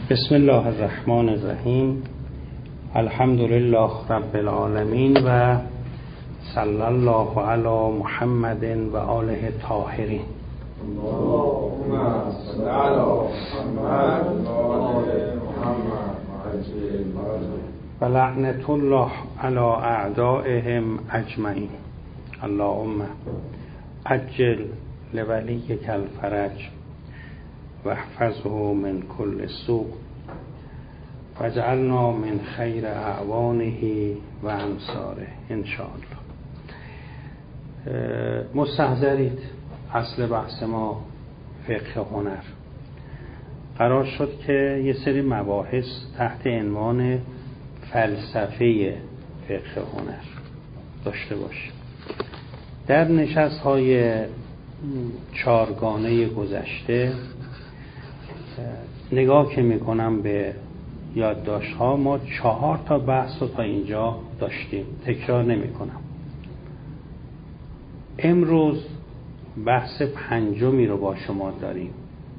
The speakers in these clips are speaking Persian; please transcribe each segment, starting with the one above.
بسم الله الرحمن الرحیم. الحمد لله رب العالمین و صلی الله علی محمد و آله الطاهرین. اللهم صل علی محمد و آل محمد و لعنت الله علی اعدائهم اجمعین. اللهم عجل لولیک الفرج و احفظه من کل سوء واجعلنا من خیر اعوانه و انصاره ان شاء الله. مستحضرید، اصل بحث ما فقه هنر. قرار شد که یه سری مباحث تحت عنوان فلسفه فقه هنر داشته باشیم. در نشست‌های چارگانه گذشته نگاه که میکنم به یادداشت‌ها، ما 4 بحث رو تا اینجا داشتیم، تکرار نمی‌کنم. امروز بحث 5 رو با شما داریم.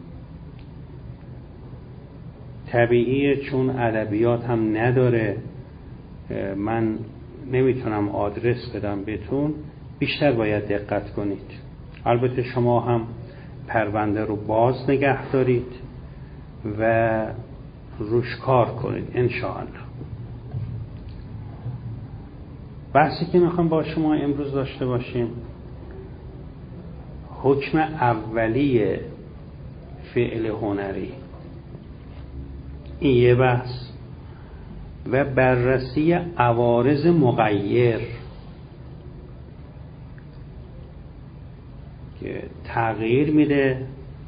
طبیعیه چون ادبیات هم نداره، من نمیتونم آدرس بدم بهتون، بیشتر باید دقت کنید. البته شما هم پرونده رو باز نگه دارید و روش کار کنید انشاءالله. بحثی که میخوام با شما امروز داشته باشیم حکم اولی فعل هنری، این یه بحث، و بررسی عوارض مغیر که تغییر میده،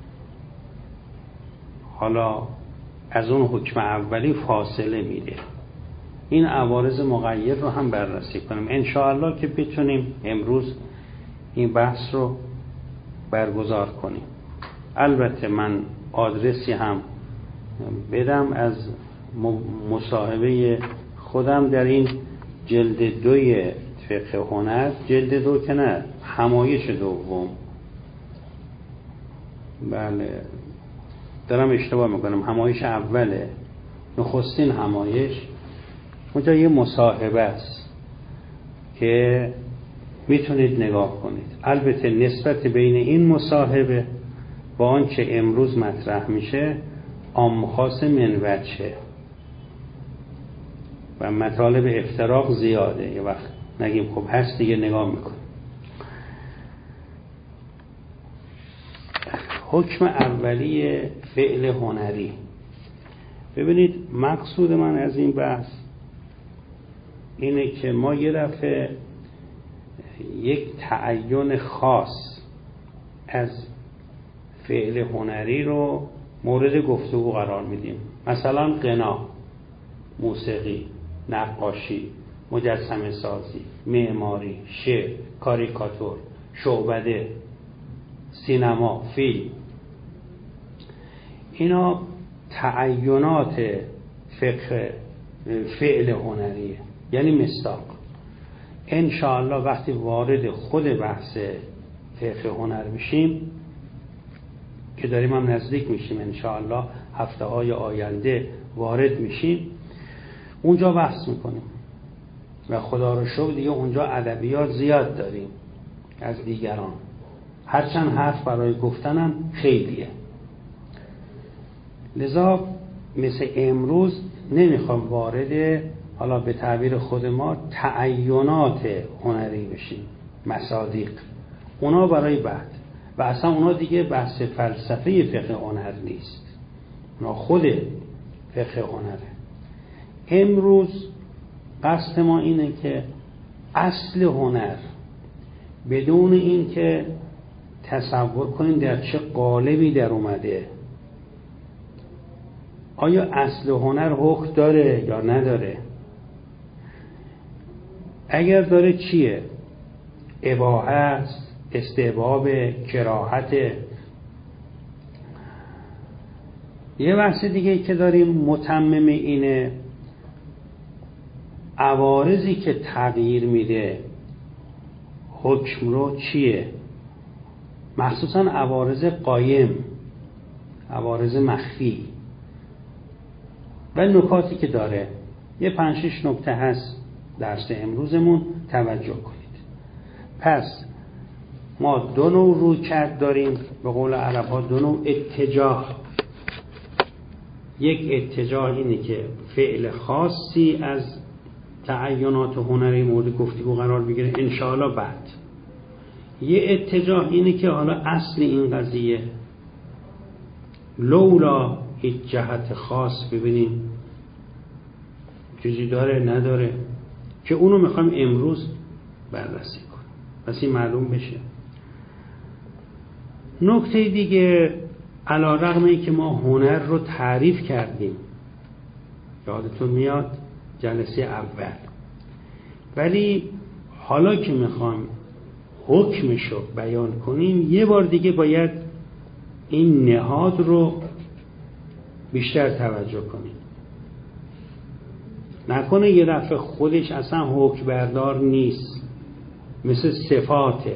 حالا از اون حکم اولی فاصله میده. این عوارض مغیر رو هم بررسی کنیم انشاءالله که بتونیم امروز این بحث رو برگزار کنیم. البته من آدرسی هم بدم از مصاحبه خودم در این جلد 2 فقه هنر، جلد 2 که نه، همایش دوم. بله دارم اشتباه میکنم، همایش اوله، نخستین همایش. اونجا یه مصاحبه است که میتونید نگاه کنید. البته نسبت بین این مصاحبه با آنچه امروز مطرح میشه آمخاص من وجهه و مطالب افتراق زیاده. یه وقت نگیم خب هست دیگه، نگاه میکنیم. حکم اولی فعل هنری. ببینید مقصود من از این بحث اینه که ما یه دفعه یک تعین خاص از فعل هنری رو مورد گفتگو قرار میدیم. مثلا غنا، موسیقی، نقاشی، مجسمه سازی، معماری، شعر، کاریکاتور، شعبده، سینما، فیلم. اینا تعینات فعل هنریه، یعنی مصداق. انشاءالله وقتی وارد خود بحث فقه هنر میشیم که داریم هم نزدیک میشیم انشاءالله، هفته‌های آینده وارد میشیم، اونجا بحث میکنیم و خدا رو شکر دیگه اونجا ادبیات زیاد داریم از دیگران، هرچند حرف برای گفتنم خیلیه. لذا مثل امروز نمیخوام وارد، حالا به تعبیر خود ما، تعینات هنری بشیم، مصادیق، اونا برای بعد. و اصلا اونا دیگه بحث فلسفه فقه هنر نیست، اونا خود فقه هنره. امروز قصد ما اینه که اصل هنر، بدون این که تصور کنیم در چه قالبی در اومده، آیا اصل هنر حکم داره یا نداره؟ اگر داره چیه؟ اباحه است، استحباب، کراهت. یه بحث دیگه که داریم متمم اینه، عوارضی که تغییر میده حکم رو چیه؟ مخصوصا عوارض قایم، عوارض مخفی. و نکاتی که داره یه 5-6 نکته هست درس امروزمون، توجه کنید. پس ما 2 نوع رویکرد داریم، به قول عرب ها 2 نوع اتجاه. یک اتجاه اینه که فعل خاصی از تعینات هنری مورد گفتگو قرار بگیره انشاءالله بعد. یه اتجاه اینه که حالا اصل این قضیه لولا هیچ جهت خاص ببینیم چیزی داره نداره، که اونو میخوایم امروز بررسی کنیم پس این معلوم بشه. نکته دیگه، علی‌رغم اینکه ما هنر رو تعریف کردیم، یادتون میاد جلسه اول، ولی حالا که میخوایم حکمش رو بیان کنیم یه بار دیگه باید این نهاد رو بیشتر توجه کنیم. نکنه یه دفعه خودش اصلا حکم بردار نیست، مثل صفاته.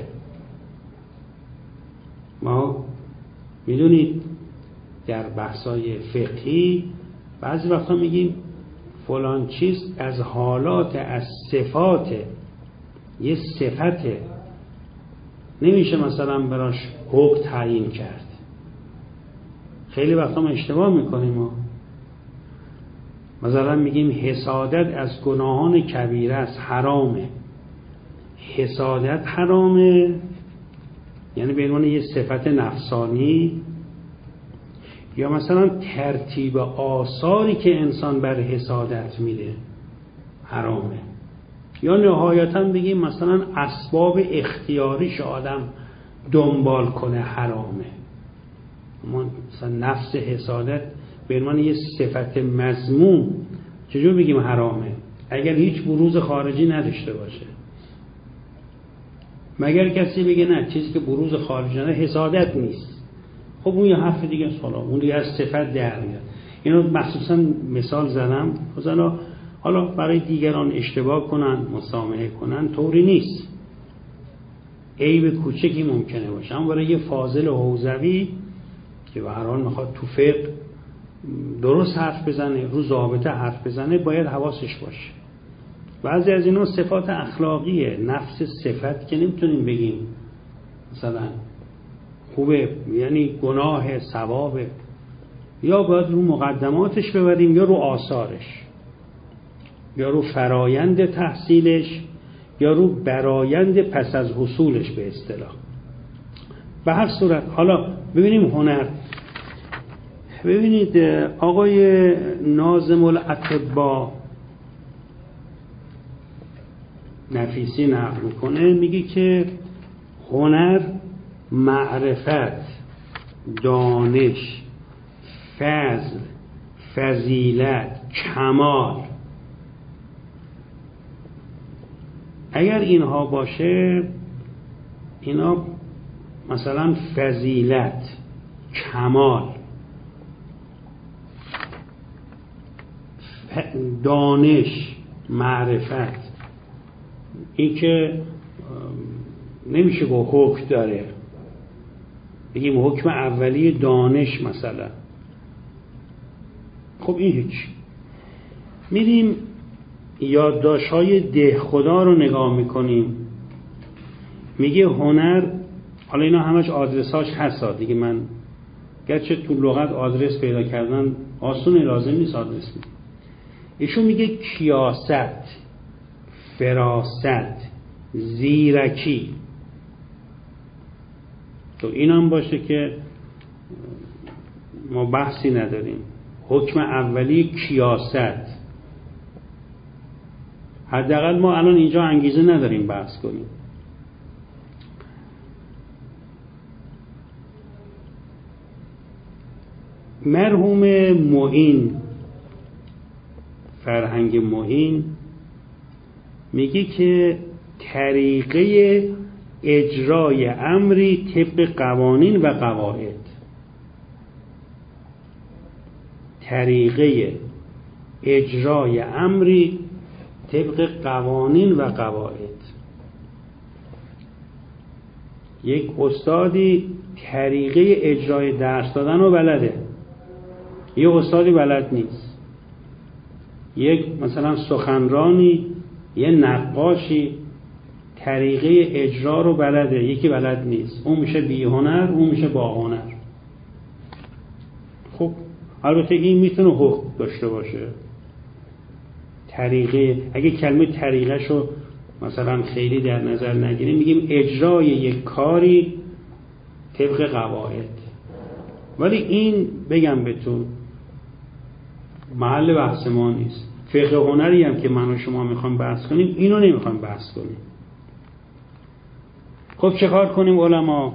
ما میدونید در بحثای فقهی بعضی وقتا میگیم فلان چیز از حالات، از صفات، یه صفته، نمیشه مثلا براش حکم تعیین کرد. خیلی وقتا ما اشتباه میکنیم. ما مثلا میگیم حسادت از گناهان کبیره است، حرامه. حسادت حرامه یعنی به عنوان یه صفت نفسانی، یا مثلا ترتیب آثاری که انسان بر حسادت میده حرامه، یا نهایتا بگیم مثلا اسباب اختیاریش آدم دنبال کنه حرامه. اما مثلا نفس حسادت به عنوان یه صفت مذموم چجور بگیم حرامه اگر هیچ بروز خارجی نداشته باشه؟ مگر کسی بگه نه چیزی که بروز خارجی نداره حسادت نیست، خب اون یه حرف دیگه است، اون دیگه از صفت در میاد. اینو مخصوصا مثال زدم حالا برای دیگران اشتباه کنن، مسامحه کنن، طوری نیست، عیب کوچکی ممکنه باشه، اما برای یه فاضل حوزوی که به هر حال میخواد تو فقه درست حرف بزنه، رو ضابطه حرف بزنه، باید حواسش باشه. بعضی از اینا صفات اخلاقیه، نفس صفت که نمیتونیم بگیم مثلا خوبه یعنی گناه ثوابه، یا باید رو مقدماتش ببریم یا رو آثارش، یا رو فرایند تحصیلش، یا رو برایند پس از حصولش به اصطلاح. به هر صورت حالا ببینیم هنر. ببینید آقای ناظم الاطباء نفیسی نقل میکنه، میگه که هنر معرفت، دانش، فضل، فضیلت، کمال، اگر اینها باشه، اینا مثلا فضیلت، کمال، دانش، معرفت، این که نمیشه با حکم داره، بگیم حکم اولی دانش مثلا، خب این هیچ. میریم یادداشت‌های دهخدا رو نگاه میکنیم، میگه هنر، حالا اینا همش آدرساش هست دیگه، من گرچه تو لغت آدرس پیدا کردن آسونه، لازم نیست آدرس میگه. ایشون میگه کیاست، فراست، زیرکی. تو این هم باشه که ما بحثی نداریم. حکم اولی کیاست، حداقل ما الان اینجا انگیزه نداریم بحث کنیم. مرحوم معین، فرهنگ معین، میگه که طریقه اجرای امری طبق قوانین و قواعد، طریقه اجرای امری طبق قوانین و قواعد. یک استادی طریقه اجرای درس دادن رو بلده، یه استادی بلد نیست. یک مثلا سخنرانی، یه نقاشی طریقه اجرا رو بلده، یکی بلد نیست، اون میشه بی هنر، اون میشه با هنر. خب البته این میتونه حقوق داشته باشه. طریقه، اگه کلمه طریقه شو مثلا خیلی در نظر نگیریم، میگیم اجرای یک کاری طبق قواعد. ولی این بگم بهتون محل بحث ما نیست. فقه هنری هم که من و شما میخوام بحث کنیم، اینو نمیخوام بحث کنیم. خب چه کار کنیم علما؟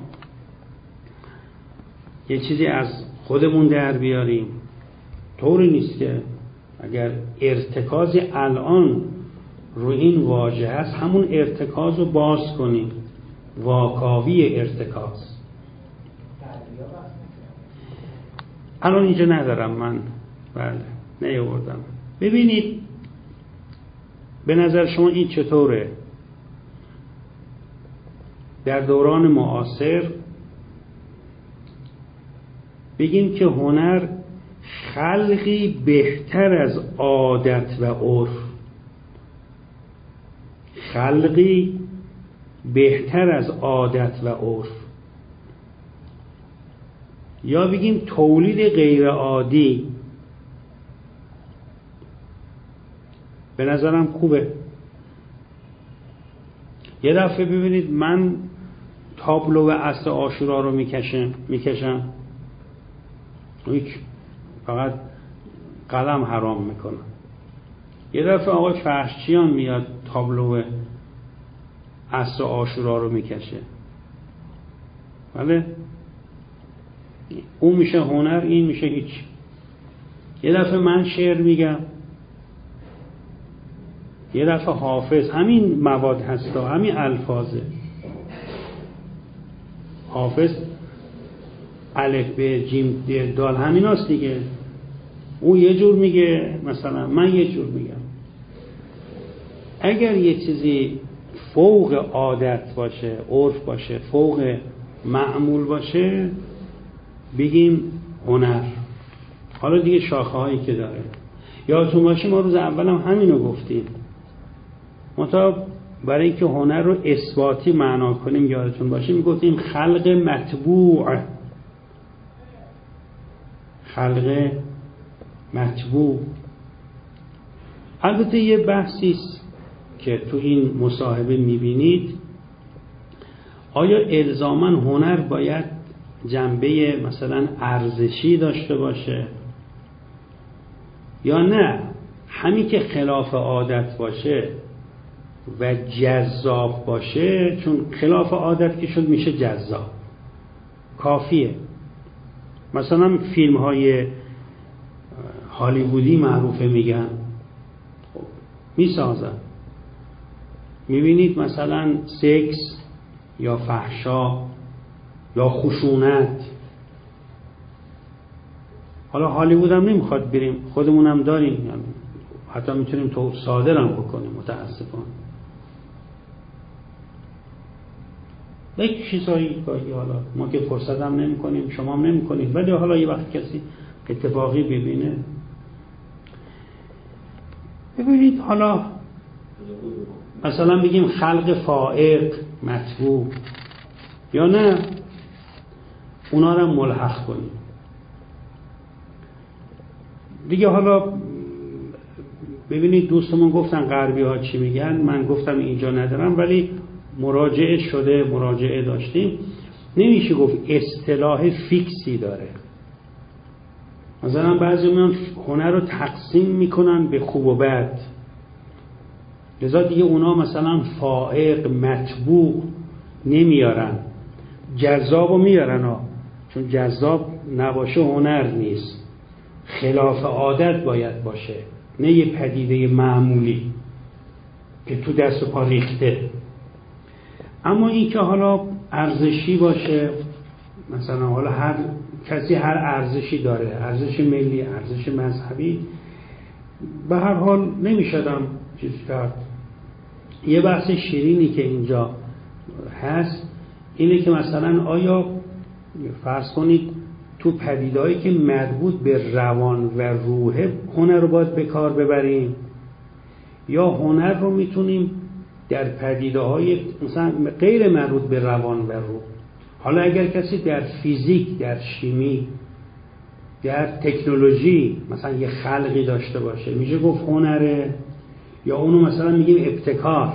یه چیزی از خودمون در بیاریم. طوری نیست که اگر ارتکاز الان رو این واژه هست همون ارتکاز رو باز کنیم. واکاوی ارتکاز. الان اینجا ندارم من، بله نیاوردم. ببینید به نظر شما این چطوره؟ در دوران معاصر بگیم که هنر خلقی بهتر از عادت و عرف، خلقی بهتر از عادت و عرف، یا بگیم تولید غیر عادی. به نظرم خوبه. یه دفعه ببینید من تابلو عصر عاشورا رو میکشم هیچ، فقط قلم حرام میکنم. یه دفعه آقای فرشچیان میاد تابلو عصر عاشورا رو میکشه، بله اون میشه هنر، این میشه هیچ. یه دفعه من شعر میگم، یه دفعه حافظ. همین مواد هستا، همین الفاظه. حافظ الف ب جیم دال همین هست دیگه. اون یه جور میگه، مثلا من یه جور میگم. اگر یه چیزی فوق عادت باشه، عرف باشه، فوق معمول باشه، بگیم هنر. حالا دیگه شاخه هایی که داره، یادتون باشه ما روز اولم همینو گفتیم. منتها برای اینکه هنر رو اثباتی معنا کنیم، یادتون باشه میگفتیم خلق مطبوع. خلق مطبوع. البته یه بحثی است که تو این مصاحبه میبینید، آیا الزاماً هنر باید جنبه مثلا ارزشی داشته باشه یا نه؟ همین که خلاف عادت باشه و جذاب باشه، چون خلاف عادت که شد میشه جذاب، کافیه. مثلا فیلم های هالیوودی معروفه، میگن میسازن، میبینید مثلا سکس یا فحشا یا خشونت. حالا هالیوود هم نمیخواد بریم، خودمون هم داریم، یعنی حتی میتونیم تو صادرم بکنیم متاسفانه. یک چیزایی گاهی حالا ما که فرصت هم نمی کنیم، شما هم نمی کنید، ولی حالا یه وقت کسی اتفاقی ببینه. ببینید حالا مثلا بگیم خلق فائق مطبوع، یا نه اونا رو ملحق کنیم دیگه. حالا ببینید دوستمون گفتن غربی ها چی میگن، من گفتم اینجا ندارم، ولی مراجعه شده، مراجعه داشتیم. نمیشه گفت اصطلاح فیکسی داره. مثلا بعضی میان هنر رو تقسیم میکنن به خوب و بد، لذا دیگه اونا مثلا فائق مطبوع نمیارن، جذابو میارن ها. چون جذاب نباشه هنر نیست، خلاف عادت باید باشه، نه یه پدیده معمولی که تو دست و پا ریخته. اما این که حالا ارزشی باشه، مثلا حالا هر کسی هر ارزشی داره، ارزش ملی، ارزش مذهبی، به هر حال نمیشدم چیز کرد. یه بحث شیرینی که اینجا هست اینه که مثلا آیا فرض کنید تو پدیدهایی که مربوط به روان و روح هنر رو باید به کار ببریم، یا هنر رو میتونیم در پدیده‌های مثلا غیر مربوط به روان و روح. حالا اگر کسی در فیزیک، در شیمی، در تکنولوژی مثلا یه خلقی داشته باشه، میشه گفت هنره؟ یا اونو مثلا میگیم ابتکار،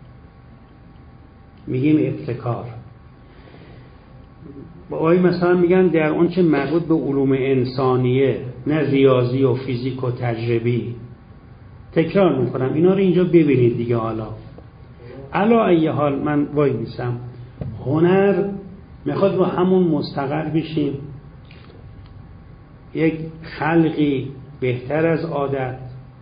آقای مثلا میگن در اون چه مربوط به علوم انسانیه، نه ریاضی و فیزیک و تجربی. تکرار میکنم اینا رو اینجا ببینید دیگه. حالا علا ای حال من وای میسم، هنر میخواد با همون مستقر بشیم، یک خلقی بهتر از عادت،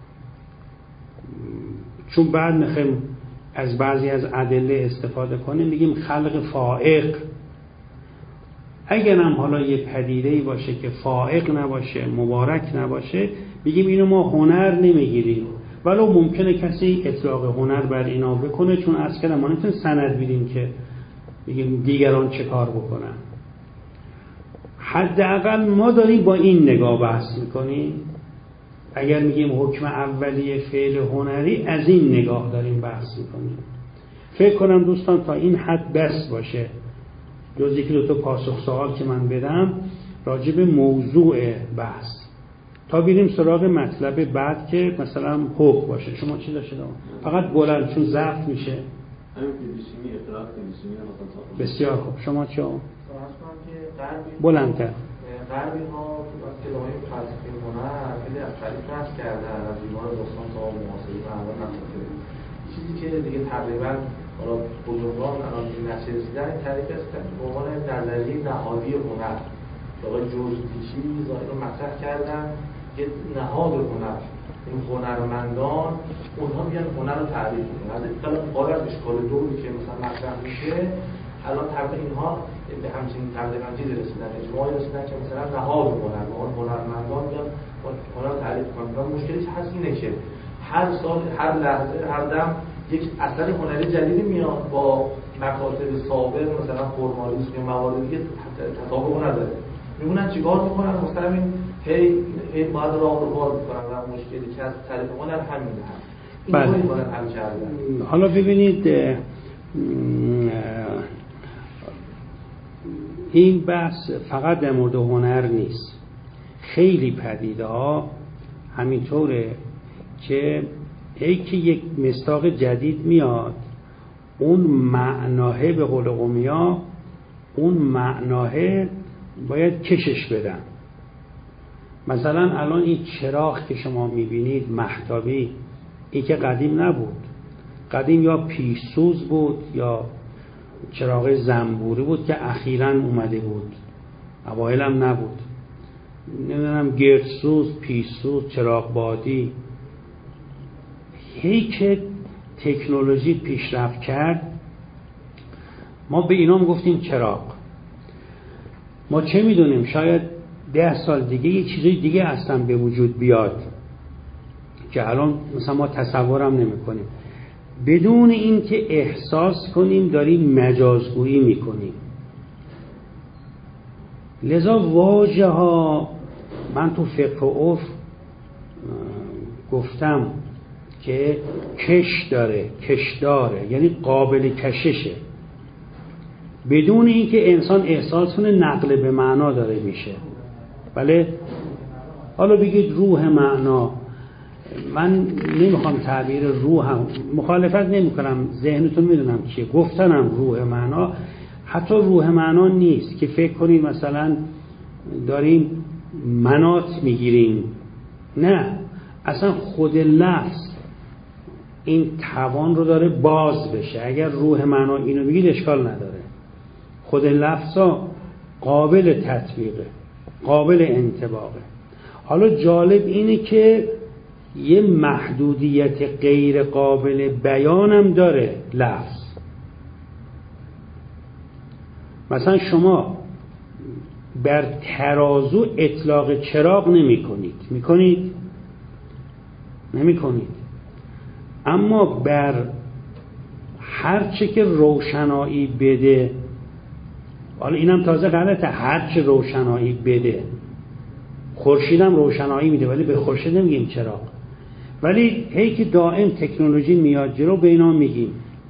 چون بعد میخوایم از بعضی از ادله استفاده کنیم، میگیم خلق فائق. اگر هم حالا یه پدیده‌ای باشه که فائق نباشه، مبارک نباشه، بگیم اینو ما هنر نمیگیریم، ولو ممکنه کسی اطلاق هنر بر اینا بکنه، چون اصلا ما نمیتونیم سند بیدیم که بگیم دیگران چه کار بکنن. حداقل ما داریم با این نگاه بحث میکنیم. اگر میگیم حکم اولیه فعل هنری، از این نگاه داریم بحث میکنیم. فکر کنم دوستان تا این حد بس باشه، جز یکی دو تا پاسخ سوال که من بدم راجع به موضوع بحث، تا بریم سراغ مطلب بعد که مثلا حکم باشه. شما چی داشته دارم؟ فقط بلند، چون ضبط میشه. بسیار خوب. شما چی هم؟ بلندتر. غربی ها تو اصطلاحی فلسفه هنر خیلی از قدیم بحث کردن، از بیمار باستان تا معاصرین الان نفته. چیزی که دیگه تقریبا حالا بزرگان الان این نتیجه رسیدن این تعریف است به عنوان نظریه نهادی هنر. آقای جورجیچی ظاهرا مطرح کردن که نهاد هنر، این هنرمندان اونها بیان هنر رو تعریف کنن. از اطلاع از اشکال دوری که مثلا مطرح میشه، الان تقریبا اینها به همچین تقریبا چیزی رسیدن، اجماعی رسیدن که مثلا نهاد هنر، اون هنرمندان بیان هنر رو تعریف کنن. مشکلی که هست اینه که هر سال، هر لحظه، هر دم یک اثر هنری جدیدی میاد با مکاتب سابق، مثلا فرمالیسم یا موارد دیگه تطابق نداره. میمونن چیکار میکنن؟ مثلا این هی باید راه رو باز میکنن و مشکلی که از طریق هنر همین هست. این رو باید حل کردن. حالا ببینید این بحث فقط در مورد هنر نیست. خیلی پدیده ها همینطوره که یک مصداق جدید میاد، اون معناه به قول قومیا، اون معناه باید کشش بدن. مثلا الان این چراغ که شما میبینید مهتابی، این که قدیم نبود. قدیم یا پیشسوز بود یا چراغ زنبوری بود که اخیراً اومده بود، اوایل هم نبود. نمیدونم گردسوز، پیشسوز، چراغ بادی. هی که تکنولوژی پیشرفت کرد، ما به اینا گفتیم چراغ. ما چه میدونیم شاید 10 سال دیگه یه چیزای دیگه اصلا به وجود بیاد که الان مثلا ما تصورم نمی کنیم، بدون این که احساس کنیم داریم مجازگویی میکنیم. لذا واژه ها، من تو فقه و عرف گفتم که کش داره، کش داره، یعنی قابل کششه، بدون اینکه انسان احساس کنه نقل به معنا داره میشه. بله، حالا بگید روح معنا، من نمیخوام تعبیر روح هم مخالفت نمی کنم، ذهنتون میدونم چیه، گفتنم روح معنا، حتی روح معنا نیست که فکر کنید مثلا داریم منات میگیریم، نه، اصلا خود لفظ این توان رو داره باز بشه. اگر روح معنا اینو بگید اشکال نداره، خود لفظا قابل تطبیقه، قابل انطباقه. حالا جالب اینه که یه محدودیت غیر قابل بیانم داره لفظ. مثلا شما بر ترازو اطلاق چراغ نمی کنید، می کنید؟ نمی کنید. اما بر هر چه که روشنایی بده حالا اینم تازه غلطه، هرچه روشنایی بده. خورشیدم روشنایی میده ولی به خورشید نمیگیم چراغ. ولی هی که دائم تکنولوژی میاد جلو به اینا میگیم.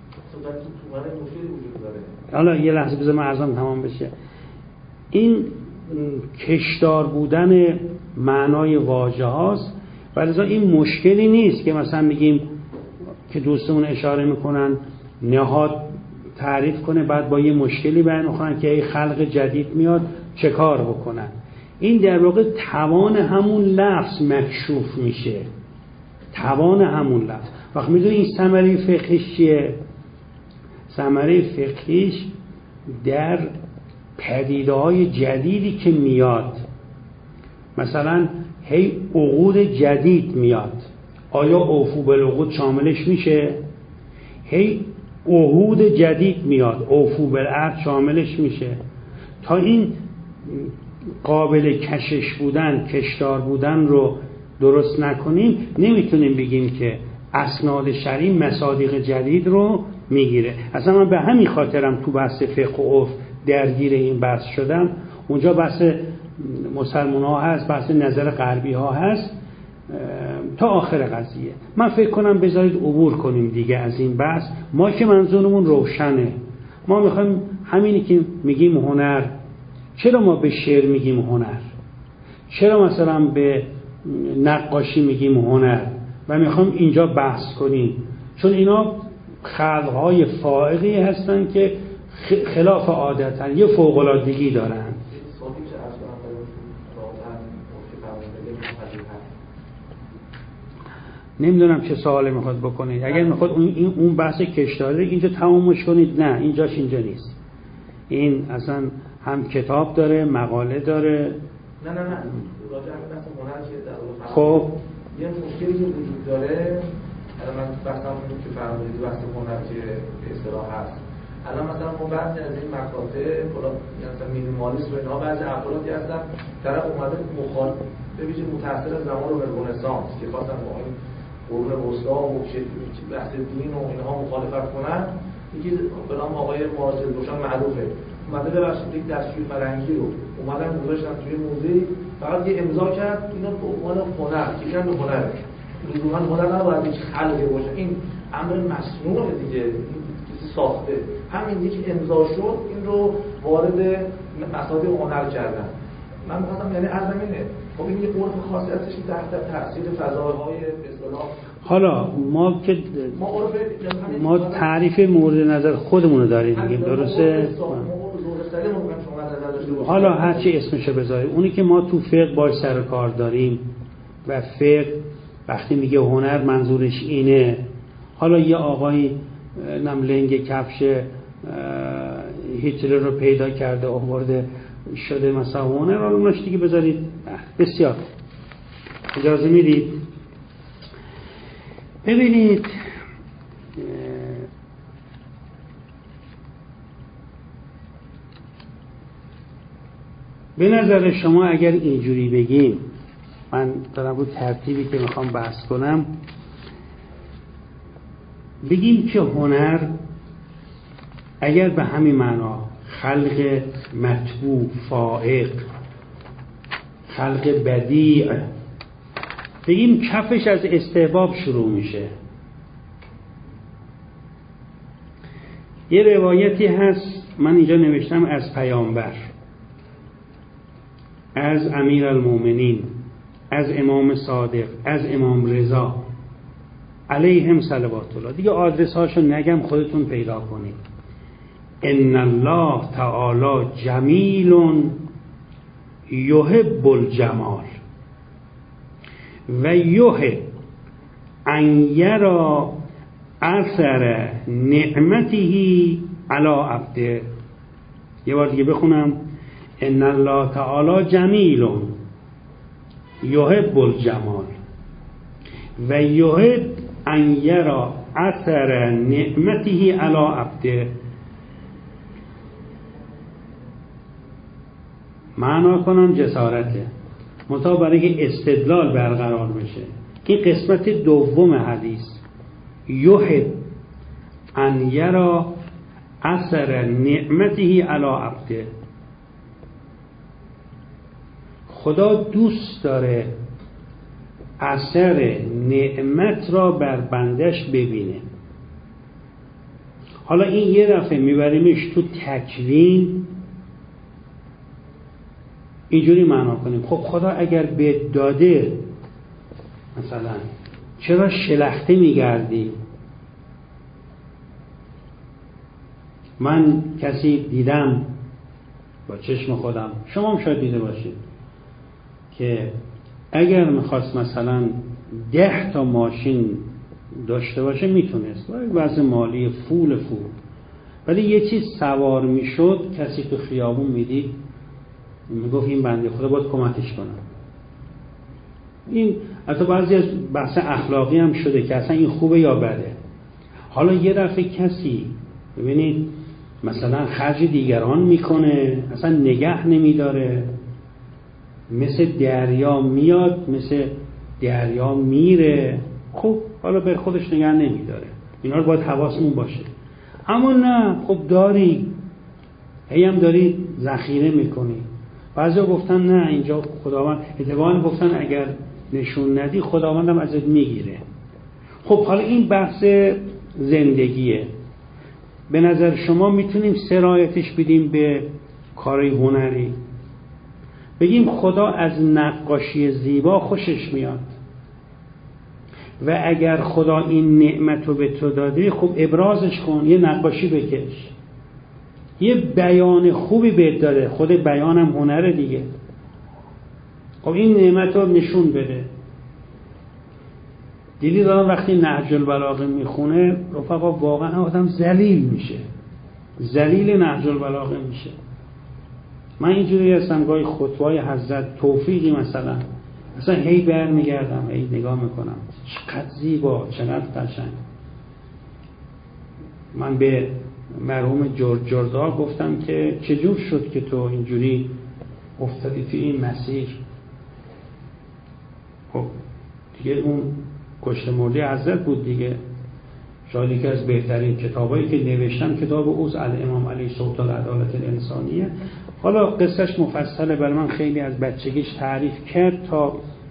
حالا یه لحظه بذار من عرضم تمام بشه. این کشدار بودن معنای واژه هاست، ولی این مشکلی نیست که مثلا میگیم که دوستمون اشاره میکنن نهاد تعریف کنه بعد با یه مشکلی بیان میکنن که ای خلق جدید میاد چه کار بکنن. این در واقع توان همون لفظ مکشوف میشه، توان همون لفظ. وقت میدونی این ثمره فقهیش چیه؟ ثمره فقهیش در پدیده‌های جدیدی که میاد، مثلا هی عقود جدید میاد، آیا اوفو بالعقود شاملش میشه؟ هی عهود جدید میاد، اوفو بالعهد شاملش میشه. تا این قابل کشش بودن، کشدار بودن رو درست نکنیم نمیتونیم بگیم که اسناد شرعی مصادیق جدید رو میگیره. اصلا من به همین خاطرم تو بحث فقه و عرف درگیر این بحث شدم. اونجا بحث مسلمان ها هست، بحث نظر غربی ها هست تا آخر قضیه. من فکر کنم بذارید عبور کنیم دیگه از این بحث. ما که منظورمون روشنه، ما میخوایم همینی که میگیم هنر. چرا ما به شعر میگیم هنر؟ چرا مثلا به نقاشی میگیم هنر؟ و میخوایم اینجا بحث کنیم چون اینا خلقهای فائقی هستن که خلاف عادتن، یه فوق‌العادگی دارن. نمیدونم چه سوالی میخواد بکنید. اگر میخواد اون بحث کشداری اینجا تمامش کنید، نه اینجاش اینجا نیست. این اصلا هم کتاب داره، مقاله داره. نه راجع به بحث هنر که در واقع خب یه مشکلی که وجود داره. الان من بحثم که فرمودید بحث هنر که به اصطلاح هست. الان مثلا ما بعضی از این مکاتب مثلا مینیمالیست و اینا بعضی افرادی هستن طرف اومده مخالف به ویژه متأثر از زمان رنسانس که خواستن با این قرون وسطا و بحث دین و اینها مخالفت کنن. یکی به نام آقای معاصر روشن معروفه اومده ببخشید یک دستشوی فرنگی رو اومدن گذاشتن توی موزه، فقط یه امضا کرد اینا به عنوان هنر که اینا هنره. لزوما هنر نباید هیچ خلقی باشه، این امر مصنوع دیگه، کسی ساخته. همین یکی امضا شد این رو وارد مصادیق هنر کردن. من می‌خواستم یعنی عرضم اینه خب این یه عرف خاصی هستش که تحت تاثیر فضاهای به اصطلاح حالا ما تعریف مورد نظر خودمون رو داریم میگیم، درسته؟ حالا هرچی اسمشو بذاریم، اونی که ما تو فقه باش سر کار داریم و فقه وقتی میگه هنر منظورش اینه. حالا یه آقای لنگ کفش هیتلر رو پیدا کرده آورده شده مثلا هنر، حالا اوناش دیگه بذارید. بسیار اجازه میدید؟ ببینید به نظر شما اگر اینجوری بگیم، من دارم رو ترتیبی که میخوام بحث کنم، بگیم که هنر اگر به همین معنا خلق مطبوع فائق، خلق بدیع، بگیم کفش از استحباب شروع میشه. یه روایتی هست من اینجا نوشتم از پیامبر، از امیرالمومنین، از امام صادق، از امام رضا علیهم صلوات الله. دیگه آدرس هاشو نگم، خودتون پیدا کنید. ان الله تعالی جمیل یحب الجمال و یحب ان یرا اثر نعمته علی عبده. یه بار دیگه بخونم. ان الله تعالی جمیل یحب الجمال و یحب ان یرا اثر نعمته علی عبده. معنا کنم جسارته، منتها برای که استدلال برقرار بشه. این قسمت دوم حدیث، یحب ان یرا اثر نعمته علی عبده. خدا دوست داره اثر نعمت را بر بندش ببینه. حالا این یه دفعه میبریمش تو تکوین، اینجوری معنا کنیم خب خدا اگر به داده مثلا چرا شلخته میگردی؟ من کسی دیدم با چشم خودم، شما هم شاید دیده باشید، که اگر میخواست مثلا 10 تا ماشین داشته باشه میتونست، با وضع مالی فول، ولی یه چیز سوار میشد کسی تو خیابون میدید میگفت این بنده خدا باید کمکش کنم. این حتی بعضی از بحث اخلاقی هم شده که اصلا این خوبه یا بده. حالا یه دفعه کسی ببینید مثلا خرج دیگران میکنه، اصلا نگه نمیداره، مثل دریا میاد مثل دریا میره، خب حالا به خودش نگه نمیداره، اینا رو باید حواسمون باشه. اما نه، خب داری هی هم داری ذخیره میکنی. بعضیا گفتن نه اینجا خداوند، اتفاقا گفتن اگر نشون ندی خداوندم ازت میگیره. خب حالا این بحث زندگیه. به نظر شما میتونیم سرایتش بدیم به کارهای هنری، بگیم خدا از نقاشی زیبا خوشش میاد و اگر خدا این نعمت رو به تو داده خب ابرازش کن، یه نقاشی بکش، یه بیان خوبی بهت داده، خود بیانم هنره دیگه، خب این نعمت رو نشون بده. دیدی دارم وقتی نهج البلاغه میخونه رفقا واقعا آدم ذلیل میشه، ذلیل نهج البلاغه میشه. من اینجوری هستم گاهی خطبه‌های حضرت توفیقی مثلا هی برمیگردم هی نگاه میکنم چقدر زیبا، چقدر قشنگ. من به مرحوم جرجردا گفتم که چجور شد که تو اینجوری افتادی توی این مسیر؟ خب دیگه اون کشته مرده حضرت بود دیگه. شاید یکی از بهترین کتابایی که نوشتم کتاب اوز الامام علیه سلطان عدالت الانسانیه. حالا قصهش مفصله، برای من خیلی از بچگیش تعریف کرد تا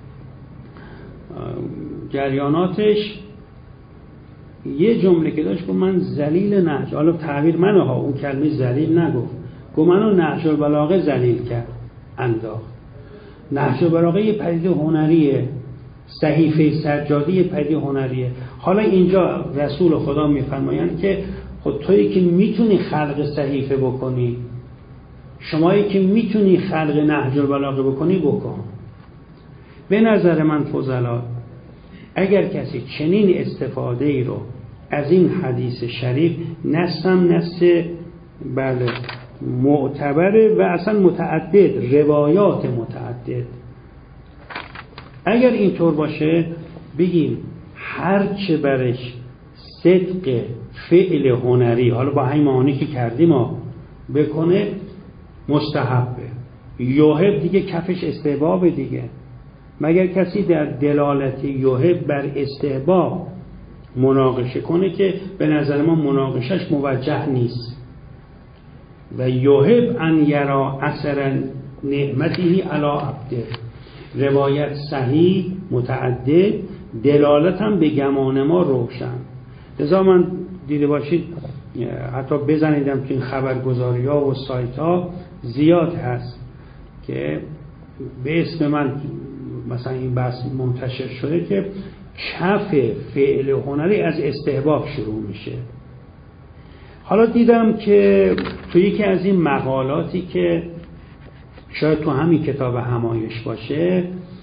جریاناتش. یه جمله که داشت گفت من ذلیل نهج، حالا تعبیر منه ها، اون کلمه ذلیل نگفت، گفت منو نهج البلاغه ذلیل کرد، انداخت. نهج البلاغه یه پدیده هنریه، صحیفه سجادی یه پدیده هنریه. حالا اینجا رسول خدا میفرمایند که خود تویی که میتونی خلق صحیفه بکنی، شمایی که میتونی خلق نهج البلاغه بکنی بکن. به نظر من فضلا اگر کسی چنین استفاده ای رو از این حدیث شریف نص بله معتبره و اصلا متعدد، روایات متعدد، اگر اینطور باشه بگیم هرچه برش صدق فعل هنری، حالا با همین معانی که کردیم ما بکنه مستحبه. یوهب دیگه کفش استحباب دیگه، مگر کسی در دلالت یوهب بر استحباب مناقشه کنه که به نظر ما مناقشش موجه نیست. و یوهب ان یرا اثر نعمته علی عبده، روایت صحیح متعدد، دلالت هم به گمان ما روشن. لذا من دیده باشید حتی بزنیدم که این خبرگزاری ها و سایت ها زیاد هست که به اسم من مثلا این بحث منتشر شده که کف فعل هنری از استحباب شروع میشه. حالا دیدم که تو یکی از این مقالاتی که شاید تو همین کتاب همایش باشه،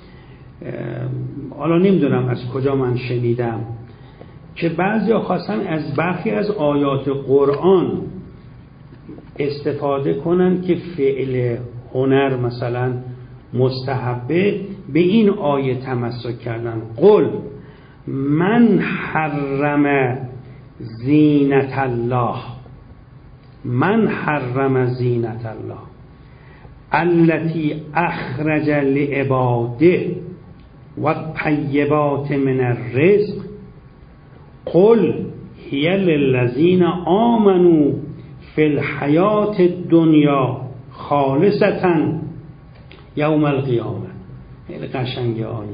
حالا نمیدونم از کجا من شنیدم که بعضیا خواستن از برخی از آیات قرآن استفاده کنن که فعل هنر مثلا مستحبه، به این آیه تمسک کردن. قل من حرم زینت الله، من حرم زینت الله التي اخرج لعباده والطیبات من الرزق قل هی للذین آمنوا فی الحیات الدنیا خالصتا یوم القیامه. خیلی قشنگه آیه.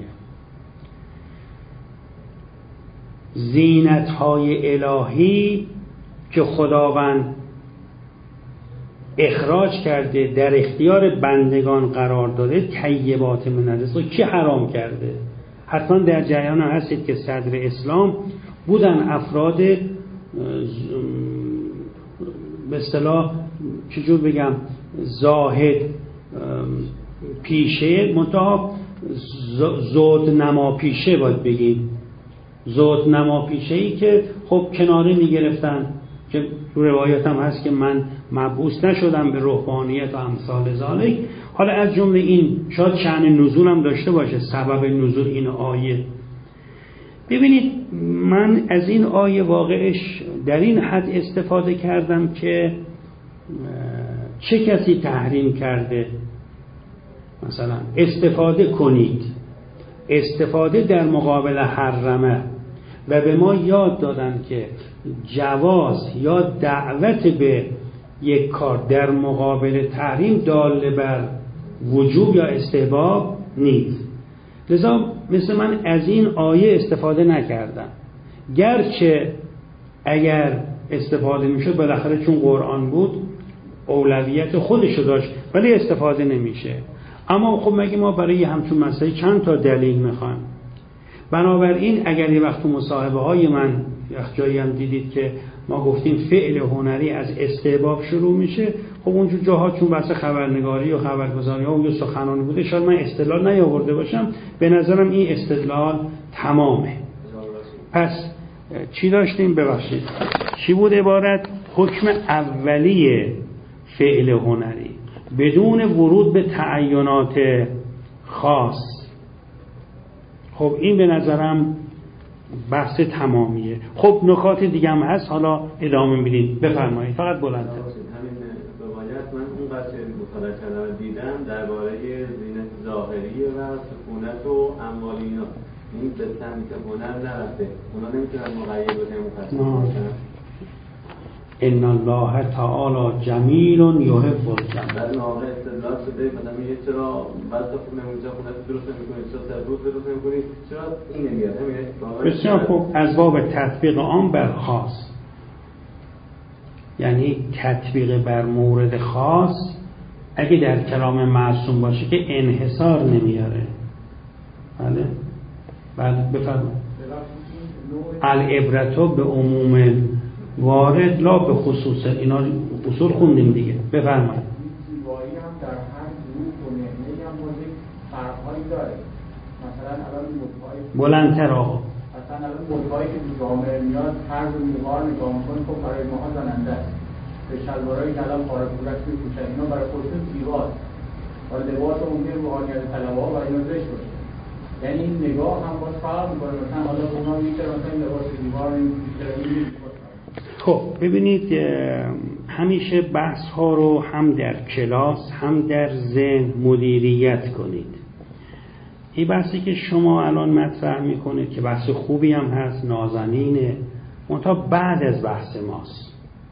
زینت‌های الهی که خداوند اخراج کرده در اختیار بندگان قرار داده، طیبات من الرزق. کی حرام کرده؟ حتما در جریان هستید که صدر اسلام بودن افراد به اصطلاح چجور بگم زاهد پیشه، منتها زهد نما پیشه باید بگیم، زهد نما پیشه‌ای که خب کناره میگرفتن، که روایت هم هست که من مبعوث نشدم به روحانیت و امثال ذالک. حالا از جمله این شاید شأن نزول هم داشته باشه، سبب نزول این آیه. ببینید من از این آیه واقعش در این حد استفاده کردم که چه کسی تحریم کرده مثلا استفاده کنید، استفاده در مقابل حرمه، و به ما یاد دادن که جواز یا دعوت به یک کار در مقابل تحریم دال بر وجوب یا استحباب نیست. لذا مثل من از این آیه استفاده نکردم، گرچه اگر استفاده میشد بالاخره چون قرآن بود اولویت خودشو داشت، ولی استفاده نمیشه. اما خب مگه ما برای همچون مسئله چند تا دلیل میخوایم؟ بنابراین اگر یه وقت مصاحبه های من جایی هم دیدید که ما گفتیم فعل هنری از استحباب شروع میشه، خب اونجور جاها چون بحث خبرنگاری و خبرگزاری ها اونجا سخنانی بوده، شاید من استدلال نیاورده باشم. به نظرم این استدلال تمامه. پس چی داشتیم؟ ببخشید چی بود عبارت؟ حکم اولی فعل هنری بدون ورود به تعینات خاص. خب این به نظرم بحث تمامیه. خب نکات دیگه هم هست، حالا ادامه میدید. بفرمایید، فقط بلندتر. همین روایت من اون بحث مطالعه کردم و دیدم درباره زینت ظاهری و سکونت و اموال اینا، این به سمت هنر نرفته، اونا نمیتونن مقید و مفصل باشن. ان الله تعالی جمیل یحب الجمال. در واقع استدلال شده مثلا میگه چرا بعضی خونه اونجا خونه درست نمی‌کنید، چرا سربوز درست نمی‌کنید، چرا این نمیاد؟ بسیار خوب، از باب تطبیق عام بر خاص، یعنی تطبیق بر مورد خاص اگه در کلام معصوم باشه که انحصار نمیاره. بله بفرمایید. العبرة به عموم وارد لا به خصوص، اینا اصول خوندیم دیگه. بفرمایید. زیبایی هم در هر گروه و مهنه‌ای هم موجود فرق‌هایی داره. مثلا الان مدهای بلندتر آقا. مثلا الان مدهایی که تو جامعه میاد هر موها نگاه می‌کنه خب برای ماها زننده است. به شلوارایی که الان پاره پورک می‌پوشن اینا برای خودشون زیباست. و لباس ممکن روحانیت طلبه‌ها برای اینا زشت باشه. یعنی این نگاه هم باز فرق می‌کنه. مثلا حالا اونا میگن مثلا لباس زیبا نمی‌پوشن. خب ببینید همیشه بحث ها رو هم در کلاس هم در ذهن مدیریت کنید. این بحثی که شما الان مطرح میکنید که بحث خوبی هم هست، نازنینه، منتها بعد از بحث ماست.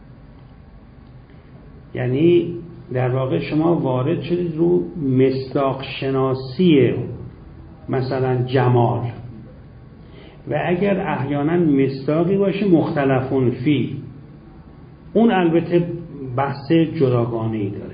یعنی در واقع شما وارد شدید رو مصداق شناسی مثلا جمال، و اگر احیانا مصداقی باشه مختلفون فی، اون البته بحث جداگانه‌ای داره.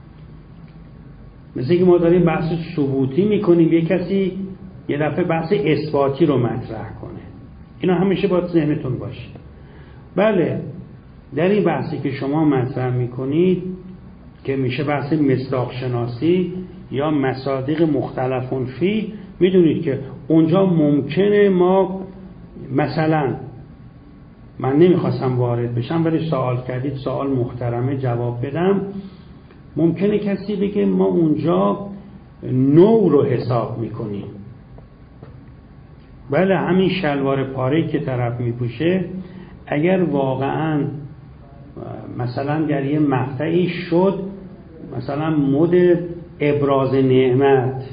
مثل که ما داریم بحث ثبوتی میکنیم، یک کسی یه دفعه بحث اثباتی رو مطرح کنه. اینا همیشه باید ذهنتون باشه. بله در این بحثی که شما مطرح میکنید که میشه بحث مصداق شناسی یا مصادیق مختلفون فی، میدونید که اونجا ممکنه ما مثلا، من نمیخواستم وارد بشم ولی سوال کردید، سوال محترمه جواب بدم، ممکنه کسی بگه ما اونجا نوع رو حساب میکنیم. بله همین شلوار پاره که طرف میپوشه اگر واقعا مثلا در یه مقطعی شد مثلا مد ابراز نعمت،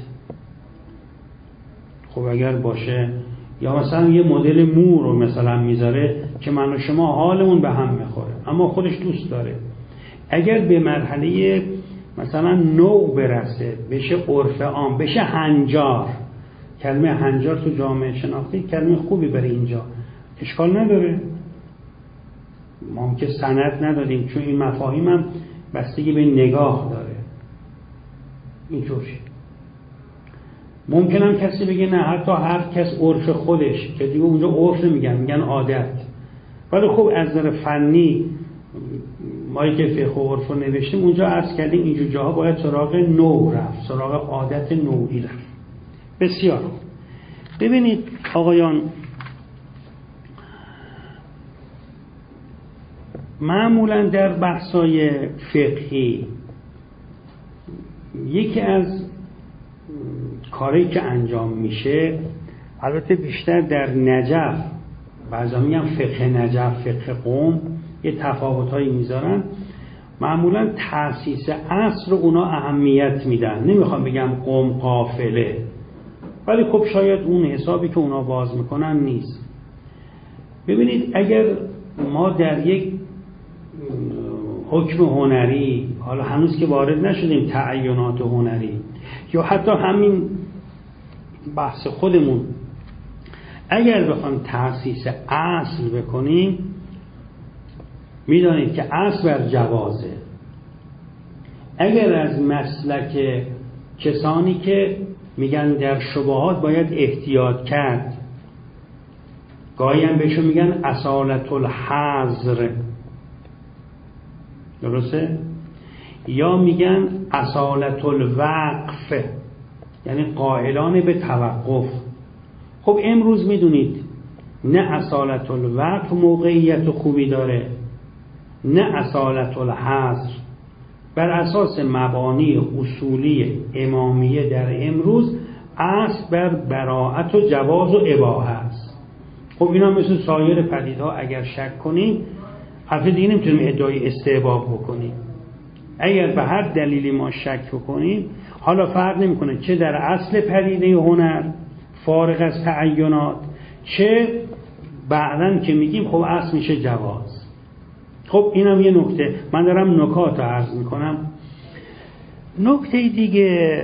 خب اگر باشه، یا مثلا یه مدل مو رو مثلا میذاره که من و شما حالمون به هم میخوره اما خودش دوست داره، اگر به مرحله مثلا نوع برسه، بشه عرف عام، بشه هنجار، کلمه هنجار تو جامعه شناختی کلمه خوبی برای اینجا، اشکال نداره. ما هم که سند نداریم، چون این مفاهیم هم بستگی به نگاه داره. اینطوری ممکنم کسی بگه نه، حتی هر کس عرف خودش، که دیگه اونجا عرف نمیگن، میگن عادت. ولی خب از نظر فنی ما که فقه و عرف رو نوشتیم اونجا عرض کردیم اینجور جاها باید سراغ نوع رفت، سراغ عادت نوعی رفت. بسیار ببینید آقایان، معمولا در بحث‌های فقهی یکی از کاری که انجام میشه، البته بیشتر در نجف، بعضا میگن فقه نجف، فقه قم، یه تفاوت‌هایی میذارن. معمولا تأسیس اصل رو اونا اهمیت میدن، نمیخوام بگم قم قافله، ولی خب شاید اون حسابی که اونا باز میکنن نیست. ببینید اگر ما در یک حکم هنری، حالا هنوز که وارد نشدیم تعینات هنری، یا حتی همین بحث خودمون، اگر بخوام تأسیس اصل بکنیم، میدانید که اصل بر جوازه. اگر از مسلک کسانی که میگن در شبهات باید احتیاط کرد، گاهی هم بهشون میگن اصالت الحظر، درسته؟ یا میگن اصالت الوقف، یعنی قائلان به توقف. خب امروز میدونید نه اصالت الوقف موقعیت خوبی داره، نه اصالت الحظر. بر اساس مبانی اصولی امامیه در امروز اصل بر براءت و جواز و اباحه است. خب اینا مثل سایر پدیدها اگر شک کنیم، البته دیگه نمیتونیم ادعای استحباب بکنیم. اگر به هر دلیلی ما شک بکنیم، حالا فرق نمیکنه چه در اصل پدیده هنر فارغ از تعینات، چه بعداً که میگیم خب اصل میشه جواز. خب اینم یه نکته، من دارم نکات رو عرض میکنم. نکته دیگه،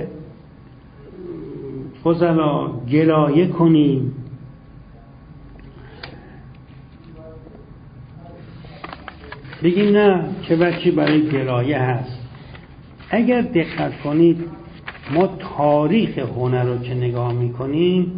فضلا گلایه کنیم، بگیم نه چه وجهی برای گلایه هست. اگر دقت کنید ما تاریخ هنر رو که نگاه میکنیم،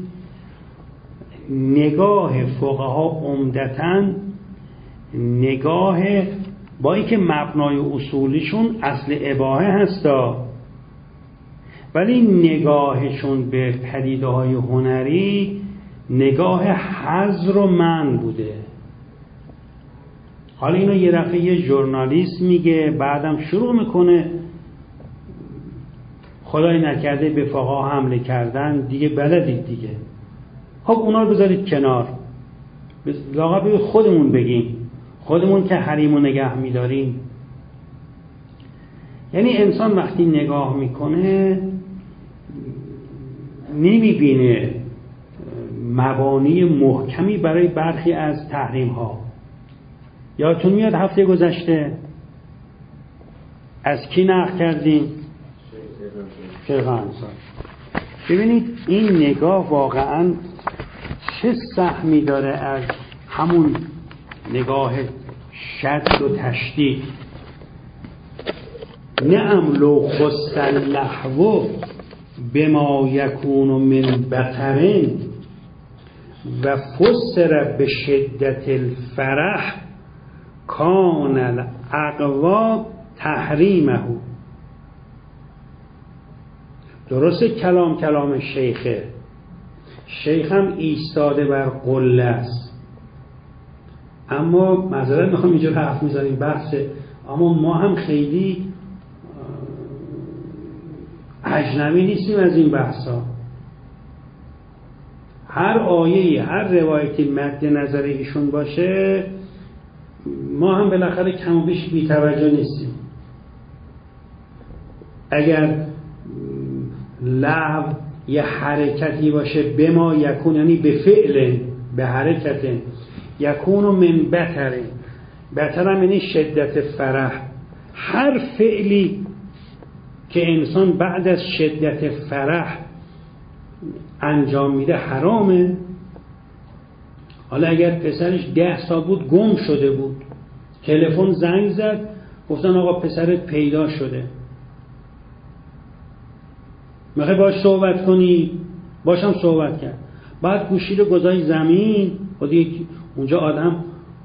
نگاه فقها عمدتاً نگاه با اینکه مبنای اصولیشون اصل اباحه هستا، ولی نگاهشون به پدیده‌های هنری نگاه حظر و منع بوده. حالا اینو یه دفعه یه ژورنالیست میگه، بعدم شروع میکنه خدای نکرده به فقها حمله کردن، دیگه بلدید دیگه. خب اونا رو بذارید کنار، لااقل خودمون بگیم، خودمون که حریم و نگه میداریم. یعنی انسان وقتی نگاه میکنه نمیبینه مبانی محکمی برای برخی از تحریم ها. یادتون میاد هفته گذشته از کی نقل کردیم؟ شیخ انصاری. ببینید این نگاه واقعا چه سهمی داره از همون نگاه شد و تشدید. نعم لو خص اللهو بما یکون من بطرین و فسر به شدت الفرح کان الاقوا تحریمه. درسته کلام شیخه، شیخ هم ایستاده بر قله است، اما معذرت میخوام اینجا حرف میزنیم بحثه، اما ما هم خیلی اجنبی نیستیم از این بحثا. هر آیه‌ای، هر روایتی مد نظر ایشون باشه، ما هم بالاخره کم و بیش بی‌توجه نیستیم. اگر لغو یه حرکتی باشه به ما یکون، یعنی به فعل، به حرکت یکون من بطر، بطر هم یعنی شدت فرح، هر فعلی که انسان بعد از شدت فرح انجام میده حرامه. حالا اگر پسرش 10 سال بود گم شده بود، تلفن زنگ زد گفتن آقا پسرت پیدا شده، میخوای باش صحبت کنی؟ باشم صحبت کرد، بعد گوشی رو گذاشت زمین و اونجا آدم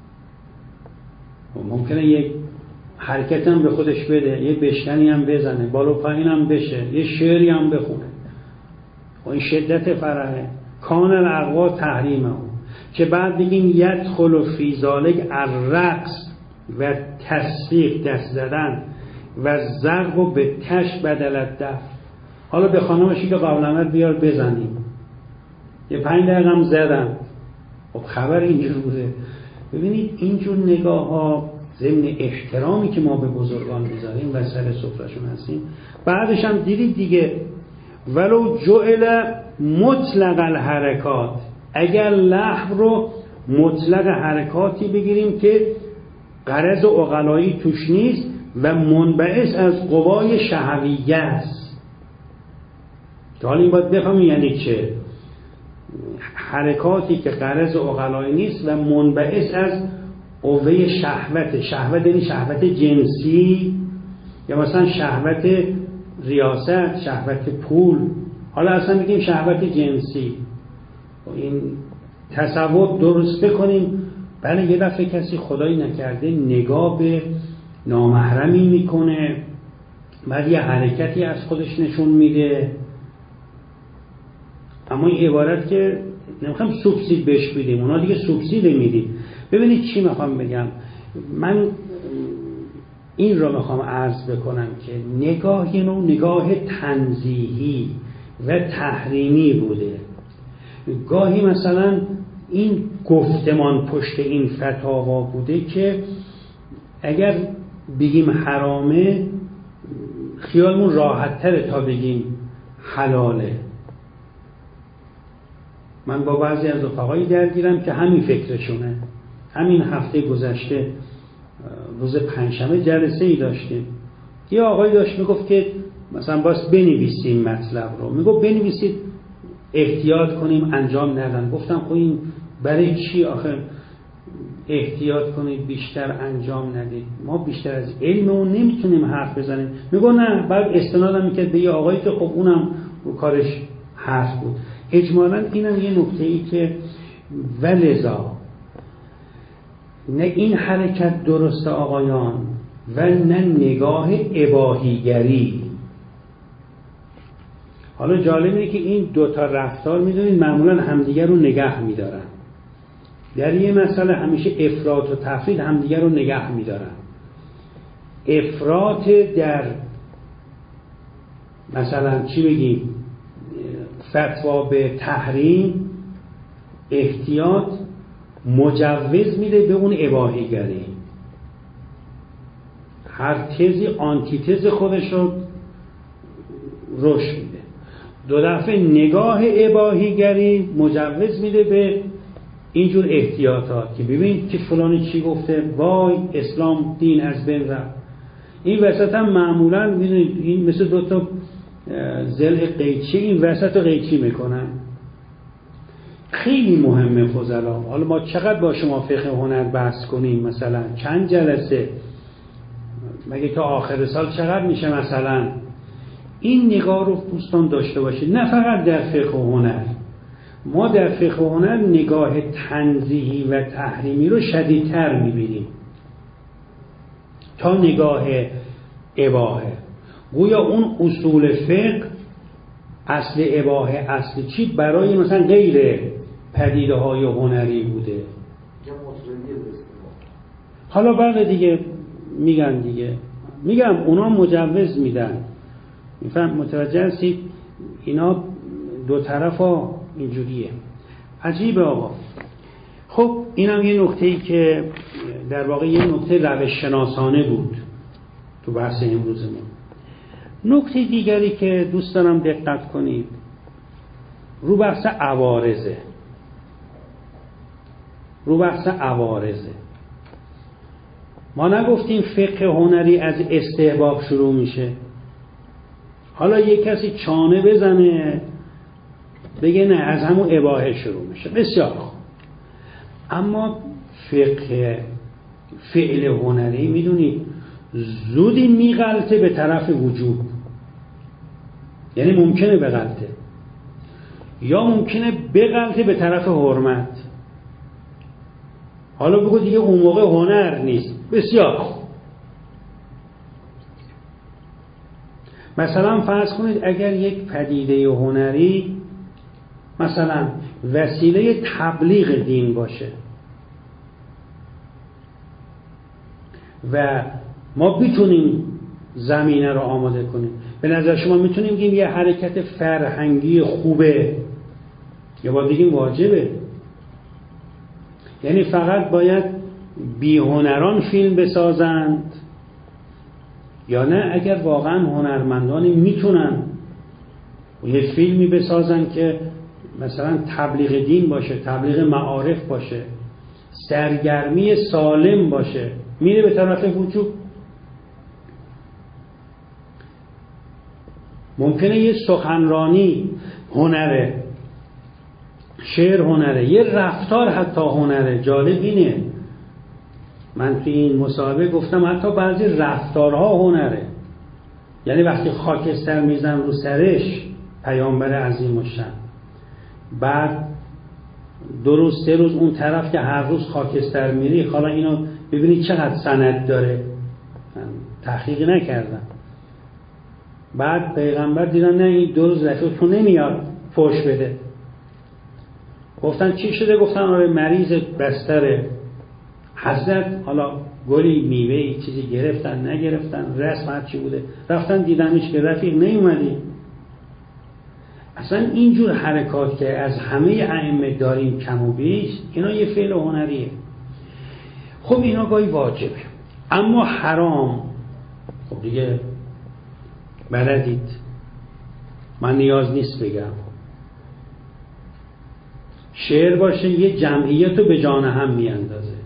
ممکنه یک حرکت هم به خودش بده، یه بشکنی هم بزنه، بالا پایین هم بشه، یه شعری هم بخونه و این شدت فرحه. کان الاقوا تحریمه، که بعد بگیم یدخل فی ذالک الرقص و تصفیق، دست زدن و ضرب و به تش بدل الدف. حالا به خانمشی که قابلمت بیار بزنیم، یه 5 دقیقه هم زدم، خب خبر اینجور بوده. ببینید اینجور نگاه ها ضمن احترامی که ما به بزرگان میذاریم و سر سفرهشون هستیم. بعدش هم دیدید دیگه، ولو جعل مطلق الحرکات، اگر لحو رو مطلق حرکاتی بگیریم که غرض عقلایی توش نیست و منبعث از قوای شهویه است. حالا این باید بفهمیم یعنی چه. حرکاتی که غرض عقلایی نیست و منبعث از قوه شهوت. شهوت یعنی شهوت جنسی، یا مثلا شهوت ریاست، شهوت پول. حالا اصلا بگیم شهوت جنسی. این تصور درست بکنیم. بله یه دفعه کسی خدایی نکرده نگاه به نامحرمی میکنه، بعد یه حرکتی از خودش نشون میده، اما این عبارت که نمیخوام سوبسید بهش بدیم، اونا دیگه سوبسید میدیم. ببینید چی میخوام بگم. من این رو میخوام عرض بکنم که نگاه یه نوع نگاه تنزیهی و تحریمی بوده. گاهی مثلا این گفتمان پشت این فتاوا بوده که اگر بگیم حرامه خیالمون راحت تره تا بگیم حلاله. من با بعضی از رفقایی درگیرم که همین فکرشونه. همین هفته گذشته روز پنجشنبه جلسه‌ای داشتیم، یه آقایی داشت میگفت که مثلا باید بنویسیم مطلب رو، میگفت بنویسید احتیاط کنیم انجام ندن. گفتم خب این برای چی آخه احتیاط کنید بیشتر انجام ندید؟ ما بیشتر از علممون نمیتونیم حرف بزنیم. میگه نه، بعد استنادم میکرد به یه آقایی که خب اونم رو کارش حرف بود. اجمالاً اینم یه نکته‌ای که ولذا نه این حرکت درست آقایان و نه نگاه اباحیگری. حالا جالب اینه که این دوتا رفتار میدونید معمولا همدیگر رو نگه میدارن. در یه مسئله همیشه افراط و تفرید همدیگر رو نگه میدارن. افراط در مثلا چی بگیم فتوا به تحریم، احتیاط مجوز میده به اون اباحیگری. هر تزی آنتیتز خودش رو رشد میده. دو دفعه نگاه اباحیگری مجوز میده به اینجور احتیاطات که ببین که فلانی چی گفته، وای اسلام دین از بین رفت. این وسط هم معمولا میدونید این مثل دوتا ضلع قیچی، این وسط رو قیچی میکنن. خیلی مهمه فضلا. حالا ما چقدر با شما فقه هنر بحث کنیم، مثلا چند جلسه، مگه تا آخر سال چقدر میشه مثلا. این نگاه رو دوستان داشته باشید، نه فقط در فقه و هنر. ما در فقه و هنر نگاه تنزیهی و تحریمی رو شدیدتر میبینیم تا نگاه اباحه. گویا اون اصول فقه اصل اباحه اصل چی برای مثلا غیر پدیده های هنری بوده. حالا بعد دیگه میگن دیگه، میگم اونا مجوز میدن. میفهم متوجه هستید؟ اینا دو طرفا اینجوریه. عجیبه آقا. خب اینم یه نکته‌ای که در واقع یه نکته روش شناسانه بود تو بحث امروزمون. نکته دیگری که دوست دارم دقت کنید رو بحث عوارضه. ما نگفتیم فقه هنری از استحباب شروع میشه. حالا یک کسی چانه بزنه بگه نه از همون اباحه شروع میشه، بسیار خوب. اما فقه فعل هنری میدونید زودی میغلطه به طرف وجوب، یعنی ممکنه بغلطه یا ممکنه بغلطه به طرف حرمت. حالا بگو دیگه اون موقع هنر نیست، بسیار خوب. مثلا فرض کنید اگر یک پدیده هنری مثلا وسیله تبلیغ دین باشه و ما بتونیم زمینه رو آماده کنیم، به نظر شما میتونیم بگیم یه حرکت فرهنگی خوبه یا باید بگیم واجبه؟ یعنی فقط باید بی‌هنران فیلم بسازند یا نه اگر واقعا هنرمندانی میتونن یه فیلمی بسازن که مثلا تبلیغ دین باشه، تبلیغ معارف باشه، سرگرمی سالم باشه، میره به طرف وجوب. ممکنه یه سخنرانی هنره، شعر هنره، یه رفتار حتی هنره. جالب اینه من توی این مصاحبه گفتم حتی بعضی رفتارها هنره. یعنی وقتی خاکستر میزن رو سرش پیامبر عظیم الشأن، بعد 2 روز 3 روز اون طرف که هر روز خاکستر میری، حالا اینو ببینید چقدر سند داره، من تحقیق نکردم. بعد پیغمبر دیدن نه این 2 روز رفیقتون نمیاد فوش بده. گفتن چی شده؟ گفتن آره مریض بستره. حضرت حالا گلی میوهی چیزی گرفتن نگرفتن، رسم هر چی بوده، رفتن دیدنش که رفیق نیومدی. اصلا اینجور حرکات که از همه ائمه داریم کم و بیش، اینا یه فعل هنریه. خب اینا گاهی واجبه، اما حرام خب دیگه بلدید، من نیاز نیست بگم. شعر باشه یه جمعیت رو به جان هم میاندازه،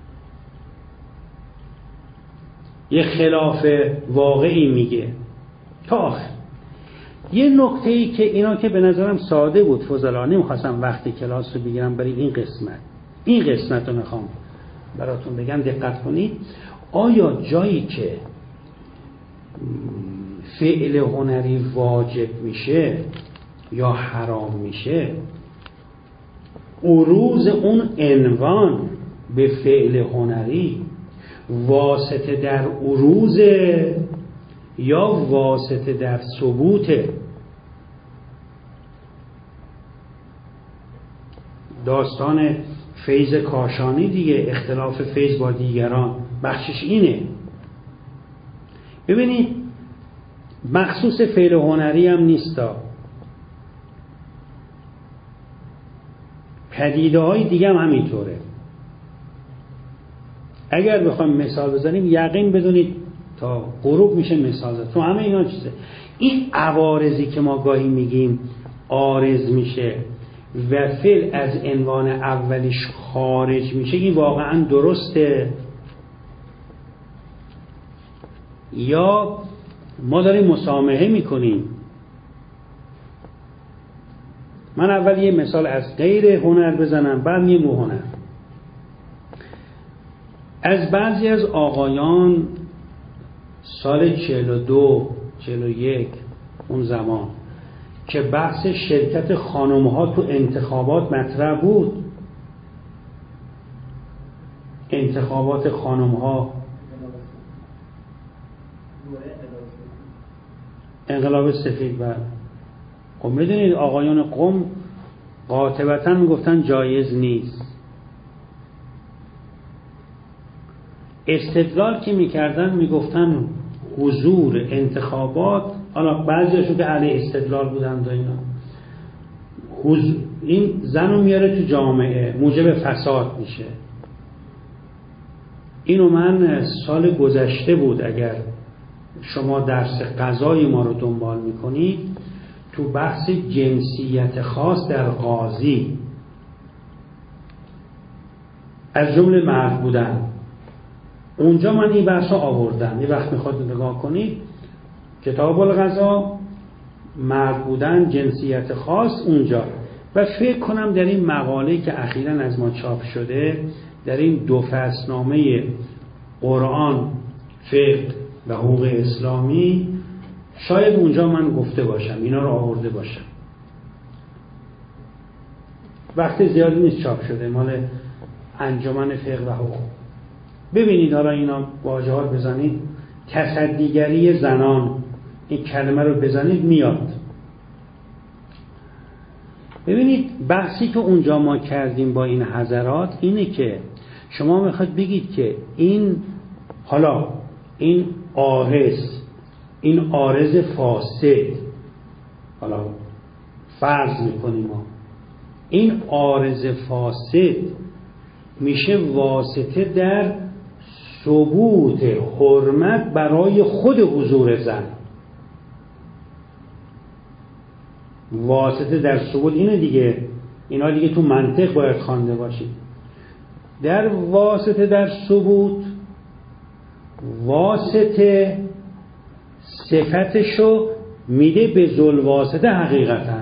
یه خلاف واقعی میگه تا آخر. یه نکته‌ای که اینا که به نظرم ساده بود فضلا، نمیخواستم وقتی کلاس رو بگیرم برای این قسمت رو میخوام براتون بگم، دقت کنید. آیا جایی که فعل هنری واجب میشه یا حرام میشه، عروض اون عنوان به فعل هنری واسطه در عروض یا واسطه در ثبوت؟ داستان فیض کاشانی دیگه، اختلاف فیض با دیگران بخشش اینه. ببینید مخصوص فعل هنری هم نیستا، پدیده های دیگه هم همینطوره. اگر بخوایم مثال بزنیم یقین بدونید تا غروب میشه مثال زد. تو همه اینا چیزه. این عوارضی که ما گاهی میگیم عارض میشه و فعل از عنوان اولیش خارج میشه، این واقعا درسته یا ما داریم مسامحه میکنیم؟ من اول یه مثال از غیر هنر بزنم، بعد یه هنر. از بعضی از آقایان سال 42 41 اون زمان که بحث شرکت خانم‌ها تو انتخابات مطرح بود، انتخابات خانم‌ها، انقلاب سفید، و خب میدونید آقایان قم قاطبتاً میگفتن جایز نیست. استدلال که میکردن میگفتن حضور انتخابات، حالا بعضیاشون که علیه استدلال بودن اینا، این زن رو میاره تو جامعه، موجب فساد میشه. اینو من سال گذشته بود، اگر شما درس قضای ما رو دنبال میکنید، تو بحث جنسیت خاص در قاضی از جمله مرد بودن، اونجا من این بحث رو آوردم. یه وقت میخواد نگاه کنید کتاب الغذا، مرد بودن، جنسیت خاص اونجا. و فکر کنم در این مقاله‌ای که اخیراً از ما چاپ شده در این 2 فصلنامه قرآن، فقه و حقوق اسلامی، شاید اونجا من گفته باشم، اینا رو آورده باشم. وقت زیادی نیست چاپ شده، مال انجمن فقه و حقوق. ببینید حالا اینا واژه‌ها بزنید، تصدیگری زنان، این کلمه رو بزنید میاد. ببینید بحثی که اونجا ما کردیم با این حضرات اینه که شما میخواید بگید که این حالا این عارض فاسد، حالا فرض میکنیم ما این عارض فاسد میشه واسطه در ثبوت حرمت برای خود حضور زن. واسطه در ثبوت اینه دیگه، اینا دیگه تو منطق باید خوانده باشید. در واسطه در ثبوت، واسطه صفتشو میده به ذوالواسطه حقیقتا.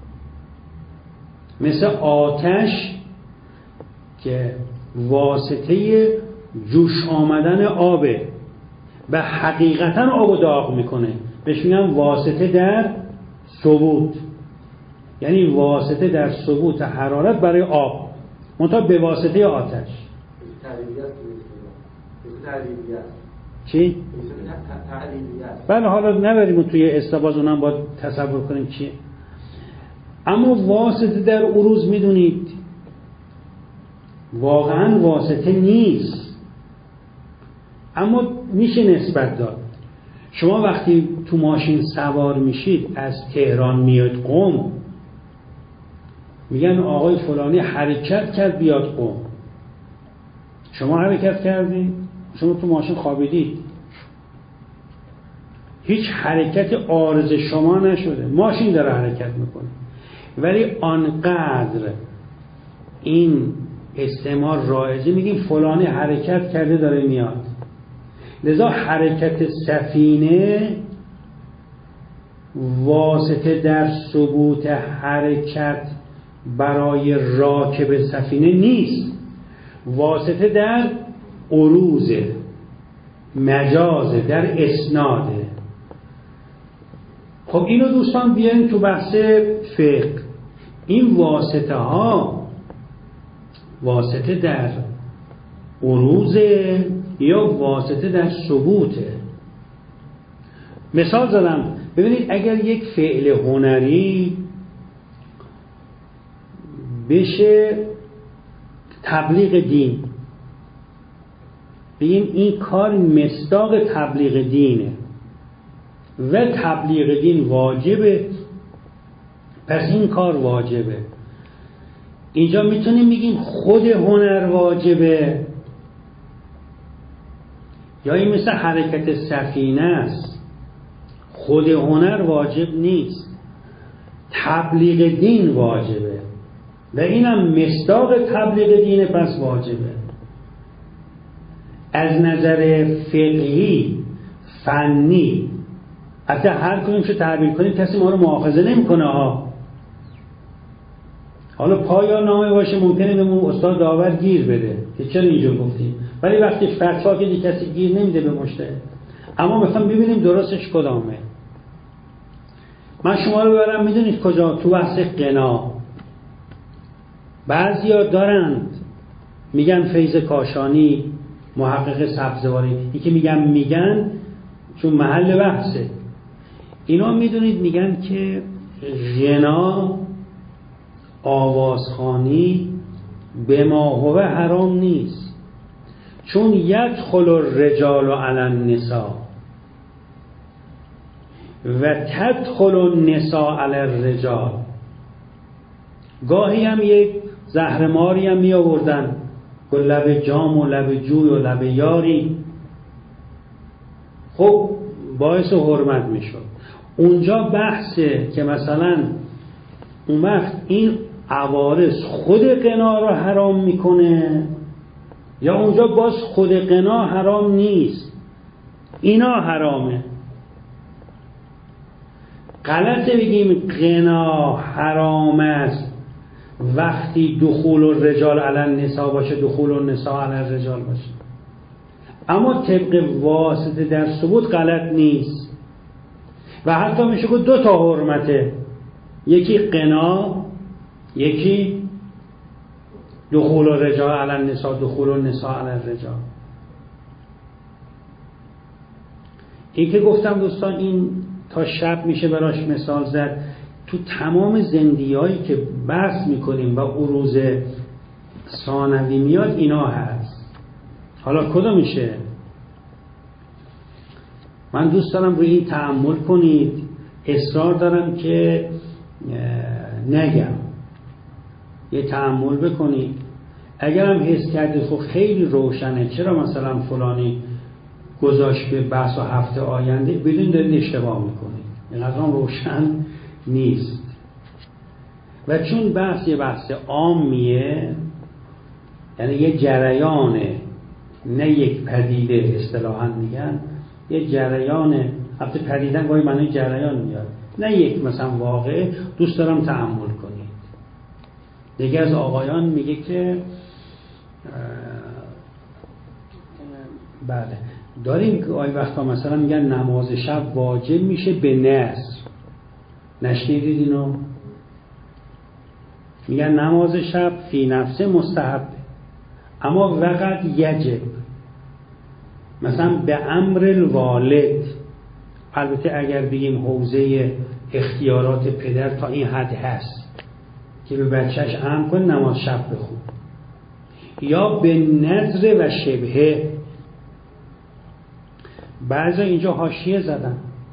مثل آتش که واسطه جوش آمدن آبه و حقیقتا آبو داغ میکنه، بهش میگن واسطه در ثبوت، یعنی واسطه در ثبوت حرارت برای آب منتها به واسطه آتش. چی؟ بله حالا نبریم توی استباز، اونم باید تصور کنیم چیه. اما واسطه در عروض میدونید واقعا واسطه نیست، اما میشه نسبت داد. شما وقتی تو ماشین سوار میشید از تهران میاد قم، میگن آقای فلانی حرکت کرد بیاد قم. شما حرکت کردید؟ شما تو ماشین خوابیدید، هیچ حرکت عارض شما نشده، ماشین داره حرکت میکنه. ولی آنقدر این استعمال رایجه میگیم فلانی حرکت کرده داره میاد. لذا حرکت سفینه واسطه در ثبوت حرکت برای راکب سفینه نیست، واسطه در عروضه، مجازه، در اسناده. خب اینو دوستان بیاریم تو بحث فقه. این واسطه ها واسطه در عروضه یا واسطه در ثبوته. مثال زدم، ببینید اگر یک فعل هنری بشه تبلیغ دین، بگیم این کار مصداق تبلیغ دینه و تبلیغ دین واجبه، پس این کار واجبه. اینجا میتونیم بگیم خود هنر واجبه، یا این مثل حرکت سفینه است، خود هنر واجب نیست، تبلیغ دین واجبه و اینم مصداق تبلیغ دینه، پس واجبه. از نظر فقهی فنی حتی هر کنیم که تعبیر کنیم کسی ما رو مؤاخذه نمیکنه ها. حالا پایان نامه باشه ممکنه به استاد داور گیر بده که چرا اینجور گفتی، ولی وقتی فتوا که کسی گیر نمیده به مجتهد. اما میخوام ببینیم درستش کدامه. من شما رو ببرم میدونید کجا؟ تو بحث غنا. بعضیا دارند میگن فیض کاشانی، محقق سبزواری، این که میگن چون محل بحثه، اینا میدونید میگن که غنا، آوازخوانی به ما هو حرام نیست، چون یدخل الرجال علی النساء و تدخل النساء علی الرجال. گاهی هم یک زهرماری هم می آوردن، لب جام و لب جوی و لب یاری، خب باعث حرمت می شد. اونجا بحثه که مثلا اون وقت این عوارض خود غنا رو حرام میکنه یا اونجا باز خود غنا حرام نیست، اینا حرامه. غلطه بگیم غنا حرام است وقتی دخول الرجال علی النساء باشه، دخول النساء علی الرجال باشه. اما طبق واسطه در ثبوت غلط نیست و حتی میشه که دو تا حرمته، یکی غنا، یکی دخول الرجال علی النساء، دخول النساء علی الرجال. این که گفتم دوستان این تا شب میشه براش مثال زد. تو تمام زندیایی که بحث میکنیم و عروض ثانوی میاد اینا هست. حالا کدوم میشه؟ من دوست دارم روی این تأمل کنید، اصرار دارم که نگم، یه تأمل بکنید. اگرم حس کردید خب خیلی روشنه چرا مثلا فلانی گذاشت به بحث و هفته آینده، بدون دارید اشتباه میکنید، اینقدر روشن نیست. و چون بحث یه بحث عامیه، یعنی یه جریانه، نه یک پدیده، اصطلاحاً میگن یه جریانه، البته پدیدن گاهی معنی جریان میاد، نه یک مثلا واقع. دوست دارم تأمل کنید. دیگه از آقایان میگه که بله داریم که آی وقتا مثلا میگن نماز شب واجب میشه به نصر، نشنیدید اینو؟ میگن نماز شب فی نفسه مستحب، اما وقت یجب، مثلا به امر الوالد. البته اگر بگیم حوزه اختیارات پدر تا این حد هست که به بچهش امر کن نماز شب بخون، یا به نظر و شبهه. بعضا اینجا حاشیه زدن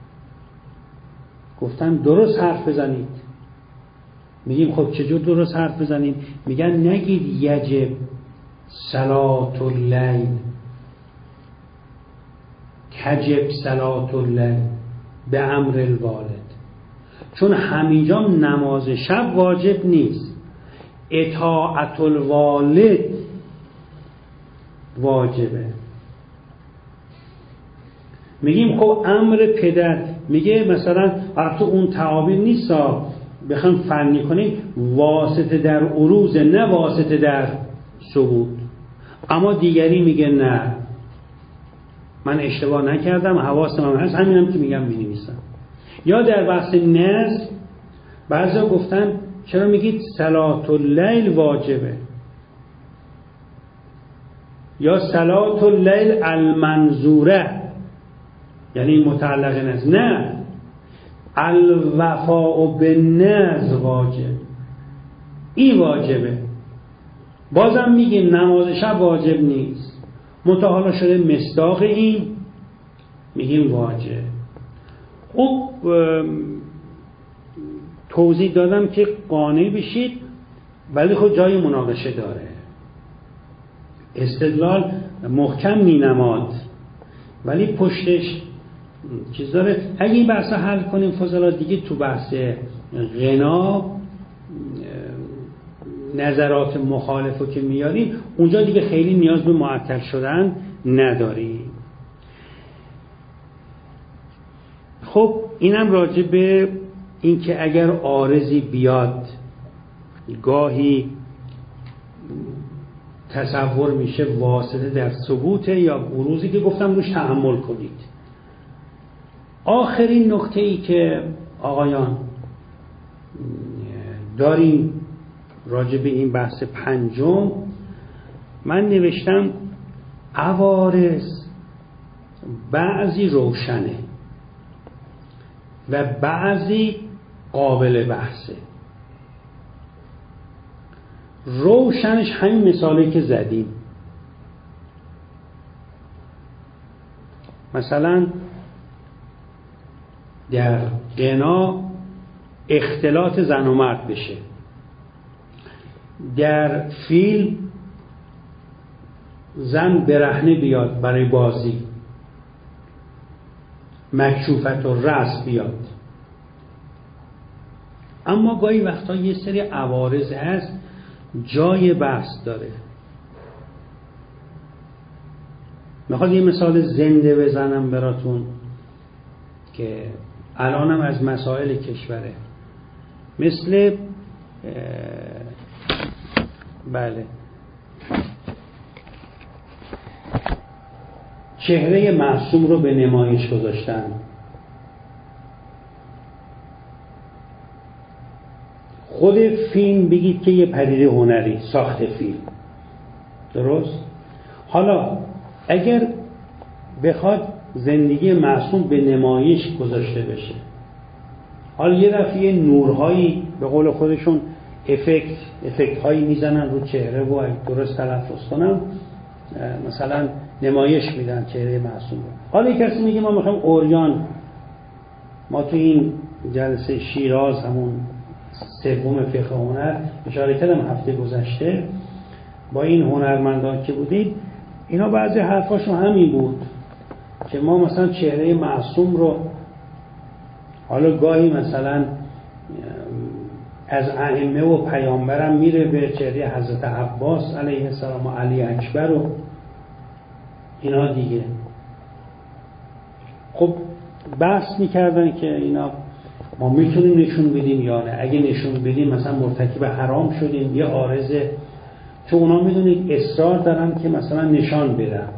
گفتن درست حرف بزنید. میگیم خب چجور درست حرف بزنید؟ میگن نگید یجب صلاة اللیل، تجب صلاة اللیل به امر الوالد، چون همینجا نماز شب واجب نیست، اطاعت الوالد واجبه. میگیم خب امر پدر، میگه مثلا البته اون تعابیر نیست بخوام فنی کنیم، واسطه در عروض نه واسطه در ثبوت. اما دیگری میگه نه من اشتباه نکردم، حواسم هم هست، همینم که میگم مینویسم. یا در بحث نظر بعضا گفتن چرا میگید صلاة اللیل واجبه، یا صلاة اللیل المنظوره، یعنی متعلق نظر. نه، الوفاء بالنظر واجب، این واجبه. بازم میگیم نماز شب واجب نیست، منتها حالا شده مصداق این میگیم واجب. خب توضیح دادم که قانع بشید، ولی خب جای مناقشه داره. استدلال محکم می نماد ولی پشتش چیز داره. اگه این بحث حل کنیم فضلا، دیگه تو بحث غنا نظرات مخالفو که میاریم اونجا دیگه خیلی نیاز به معطل شدن نداریم. خب اینم راجع به این که اگر عارضی بیاد گاهی تصور میشه واسطه در ثبوت یا بروزی که گفتم روش تأمل کنید. آخرین نکته ای که آقایان داریم راجع به این بحث پنجم، من نوشتم عوارض بعضی روشنه و بعضی قابل بحثه. روشنش همین مثالی که زدیم، مثلا در غنا اختلاط زن و مرد بشه، در فیلم زن برهنه بیاد برای بازی، مکشوفت و رأس بیاد. اما گاهی وقتا یه سری عوارض هست جای بحث داره. میخواد یه مثال زنده بزنم براتون که الانم از مسائل کشوره، مثل بله چهره معصوم رو به نمایش گذاشتن. خود فیلم بگید که یه پدیده هنری، ساخت فیلم، درست؟ حالا اگر بخواد زندگی معصوم به نمایش گذاشته بشه، حالا یه دفعه نورهایی به قول خودشون افکت هایی میزنن رو چهره و درست تلفظ کنم مثلا نمایش میدن چهره معصوم رو. حالا یک کسی میگه ما میخوایم اوریان، ما تو این جلسه شیراز همون سوم فقه هنر اشاره کردم هفته گذشته با این هنرمندان که بودید، اینا بعضی حرفاشون همین بود که ما مثلا چهره معصوم رو حالا گاهی مثلا از ائمه و پیامبرم میره به چهره حضرت عباس علیه السلام و علی اکبر و اینا دیگه. خب بحث میکردن که اینا ما میتونیم نشون بدیم یا نه، اگه نشون بدیم مثلا مرتکب حرام شدیم، یه عارضه، چون اونا میدونید اصرار دارن که مثلا نشان بدن.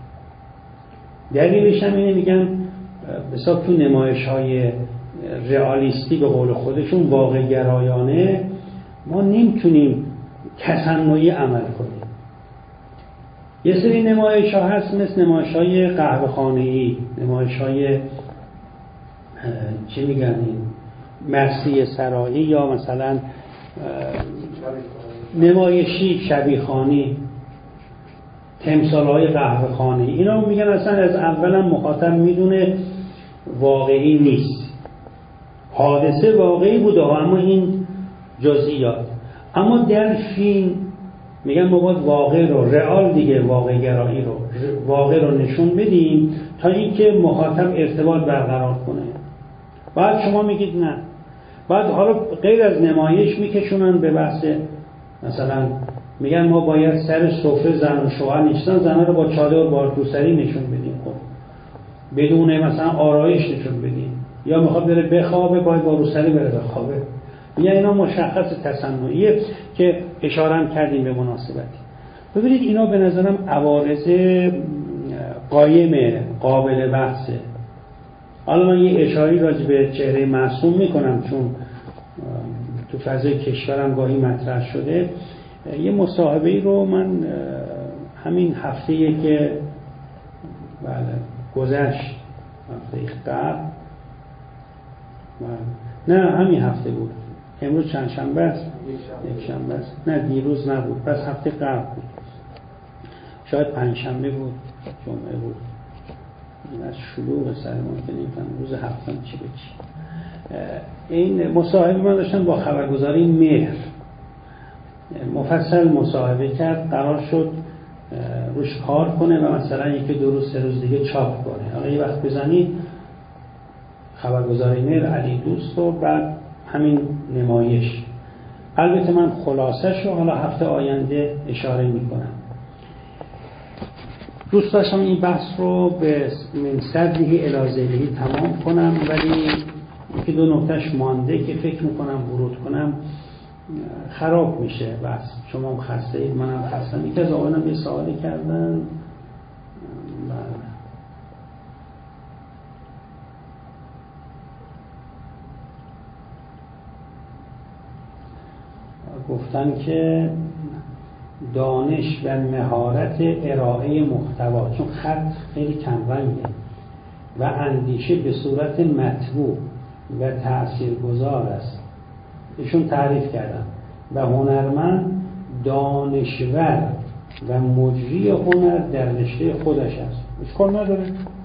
دلیلش هم اینه میگن بسیار تو نمایش های رئالیستی به قول خودشون واقع گرایانه ما نمیتونیم تصنعی عمل کنیم. یه سری نمایش ها هست مثل نمایش های قهوه خانه‌ای، نمایش های چی میگن این مرثیه سرایی، یا مثلا نمایشی شبیخانی، تمثال های قهوه خانه‌ای. اینا میگن اصلا از اولا مخاطب میدونه واقعی نیست، حادثه واقعی بوده اما این جزئیات. اما در فیلم میگن ما باید واقع رو، رئال دیگه، واقع گرایی رو، واقع رو نشون بدیم تا اینکه مخاطب ارتباط برقرار کنه. بعد شما میگید نه، بعد حالا غیر از نمایش میکشونن به بحث مثلا میگن ما باید سر سفره زن و شوهر نشستن، زنها رو با چادر با روسری نشون بدیم، خب بدون مثلا آرایش نشون بدیم، یا میخواد بره بخوابه باید با روسری بره بخوابه. یعنی اینا مشخص تصنعیه که اشاره کردیم به مناسبتی. ببینید اینا به نظرم عوارض قایم قابل بحثه. حالا من یه اشاری راجع به چهره معصوم میکنم چون تو فضای کشورم گاهی مطرح شده. یه مصاحبه‌ای رو من همین هفته‌ای که بله گذشت، هفته قبل، نه همین هفته بود، امروز چند شنبه است؟ یک شنبه است، نه دیروز نبود، پس هفته قبل بود، شاید پنج شنبه بود، جمعه بود. این از شلوغ سر ما که نمی‌فهمم روز هفتم چی به چی. این مصاحبه من داشتم با خبرگزاری مهر، مفصل مصاحبه کرد، قرار شد روش کار کنه و مثلا یکی دو روز سه روز دیگه چاپ کنه. حالا یه وقت بزنید خبرگزاری مهر علی دوست و بعد همین نمایش. البته من خلاصش رو حالا هفته آینده اشاره میکنم. دوست داشتم این بحث رو به من صدری الازهی تمام کنم، ولی یکی دو نکتهش مانده که فکر میکنم ورود کنم خراب میشه. بس شما هم خسته اید، منم خستم. یکی از آقایانم یه سوالی کردن، گفتن که دانش و مهارت ارائه محتوا، چون خط خیلی کم رنگه و اندیشه به صورت مطبوع و تأثیرگذار است، ایشون تعریف کردن. و هنرمند دانشور و مجری هنر در رشته خودش است. اشکال نداره،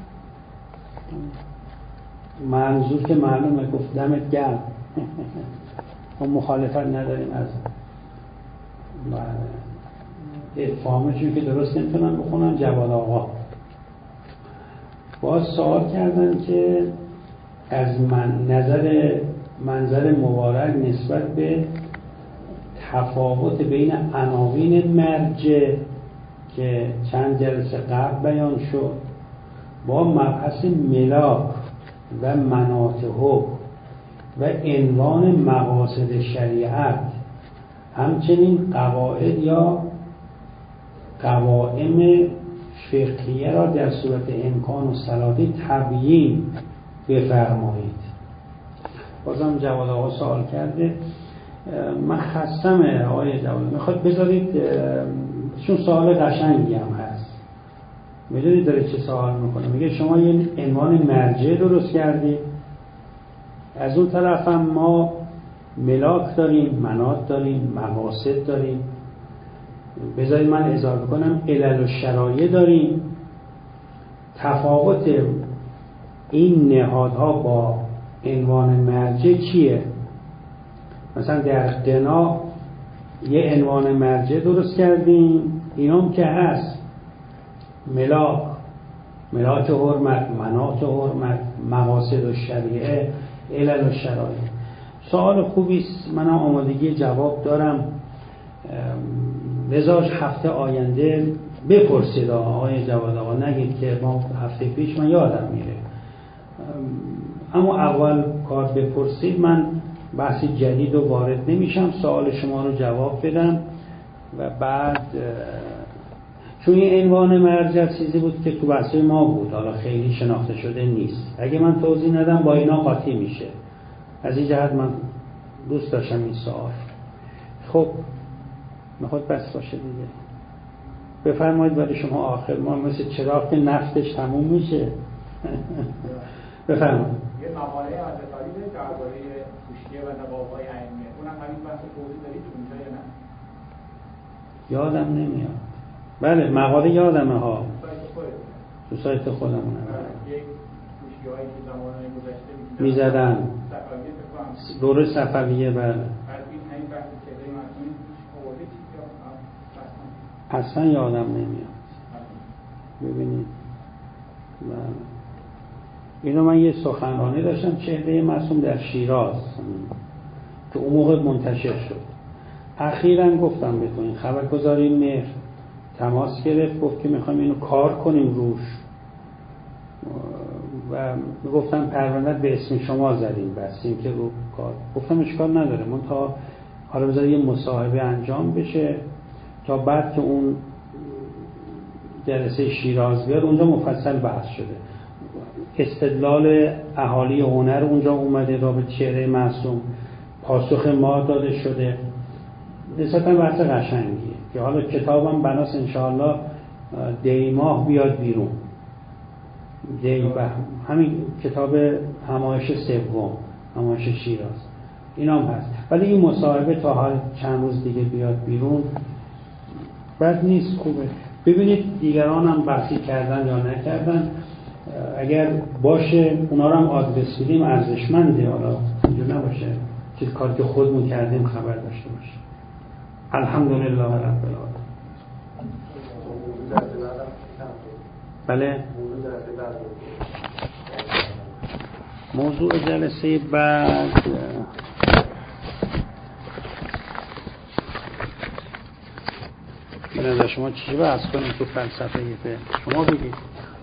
منظور که معلومه، گفت دمت گرم ما مخالفت نداریم از افهامشون که درست نمیتونن بخونن. جواد آقا باز سوال کردن که از منظر مبارک نسبت به تفاوت بین عناوین مرجع که چند جلسه قبل بیان شد با مبحث ملاک و مناطق و عنوان مقاصد شریعت، همچنین قواعد یا قوائم فقهیه را در صورت امکان و صلاحی تبیین بفرمایید. بازم جواد آقا سوال کرده، من خستمه آقای جواد، میخواد بذارید چون سوال قشنگی هم هست. میدونید داره چه سوال میکنه؟ میگه شما یه عنوان مرجع درست کردید، از اون طرف هم ما ملاک داریم، مناط داریم، مقاصد داریم، بذارید من اضافه کنم علل و شرایع داریم. تفاوت این نهادها با عنوان مرجع چیه؟ مثلا در قنا یه عنوان مرجع درست کردیم، اینام که هست ملاک حرمت، مناط حرمت، مقاصد و شریعه، علل و شرایع. سوال خوبی است، منم آمادگی جواب دارم. لذاش هفته آینده بپرسید آقای جواد آقا، نگید که ما هفته پیش من یادم میره. اما اول کار بپرسید، من بحث جدید رو وارد نمیشم، سوال شما رو جواب بدم و بعد چون این عنوان مرجع چیزی بود که تو بحث ما بود، حالا خیلی شناخته شده نیست. اگه من توضیح ندم با اینا قاطی میشه. از این جهت من دوست داشتم این سوال. خب میخواد بس باشه دیگه، بفرمایید. ولی شما آخر ما مثل چراغ که نفتش تموم میشه. بفرمایید. یه مقاله اعتقادی دارید درباره پوشیه و نقاب‌های ائمه، اونم همین بحث توضیح دارید اونجا یا نه؟ یادم نمیاد. بله مقاله یادمه ها، تو سایت خودمونه. یک پوشیه‌هایی که زمانهای گذشته میزدن صفویه فکر کنم دوره صفویه. بله بعد این همین بحث چهره معصومی آورده چیزی یا اصلا یادم نمیاد. ببینید اینو من یه سخنرانی داشتم چهره معصوم در شیراز که اون موقع منتشر شد. اخیراً گفتم بهتون خبرگزاری مهر تماس گرفت، گفت که میخوایم اینو کار کنیم روش و گفتم پرونده به اسم شما زدیم، بس این که رو کار. گفتم اشکال نداره، من تا حالا بذار یه مصاحبه انجام بشه تا بعد که اون جلسه شیراز بیاد اونجا مفصل بحث شده. استدلال اهالی هنر اونجا اومده را به چهره معصوم، پاسخ ما داده شده. نسبتا بحث قشنگیه که حالا کتابم بناس انشاءالله دی ماه بیاد بیرون. همین کتاب همایش سوم، همایش شیراز، اینا هم هست. ولی این مصاحبه تا حال چند روز دیگه بیاد بیرون بد نیست، خوبه. ببینید دیگران هم بحثی کردن یا نکردن، اگر باشه اونا رو هم آدرس بدیم ارزشمنده. حالا اینجور نباشه چیز کاری که خودمون کردیم خبر داشته باشه. الحمدلله رب العالمین. بله موضوع جلسه بعد به نظر شما چی بحث کنیم تو فلسفه شما بگید.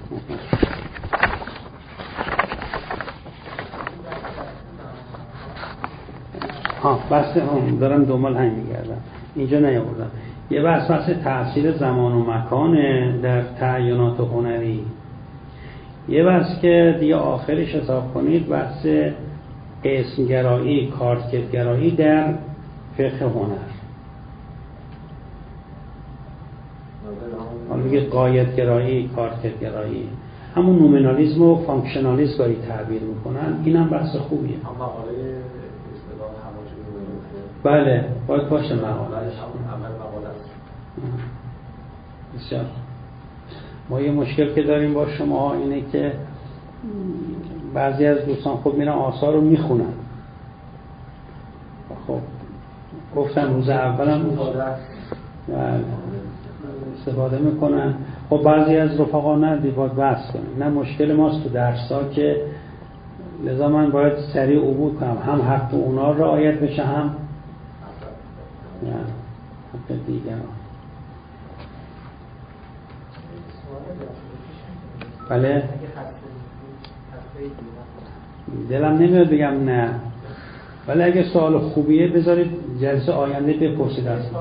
بحث دارم دنبال همین میگردم، اینجا نیاوردم. یه بحث تأثیر زمان و مکانه در تعیینات هنری. یه بحث که دیگه آخرش حساب کنید بحث اسمگرایی، کارتگرایی در فقه هنر. حالا بگید قایتگرایی، کارتگرایی، همون نومنالیسم و فانکشنالیسم گاهی تعبیر میکنن. اینم بحث خوبیه. بله باید باشه مقاله. بسیار. ما یه مشکل که داریم با شما اینه که بعضی از دوستان خب میرن آثار رو میخونن. خب گفتم روز اولم استفاده میکنن. خب بعضی از رفقا نه باید بحث کنیم. نه مشکل ماست تو درس‌ها که لذا من باید سریع عبور کنم، هم حق اونا رعایت بشه هم حق دیگران. بله دلم نمیاد بگم نه، ولی اگه سوال خوبیه بذارید جلسه آینده بپرسید اصلا.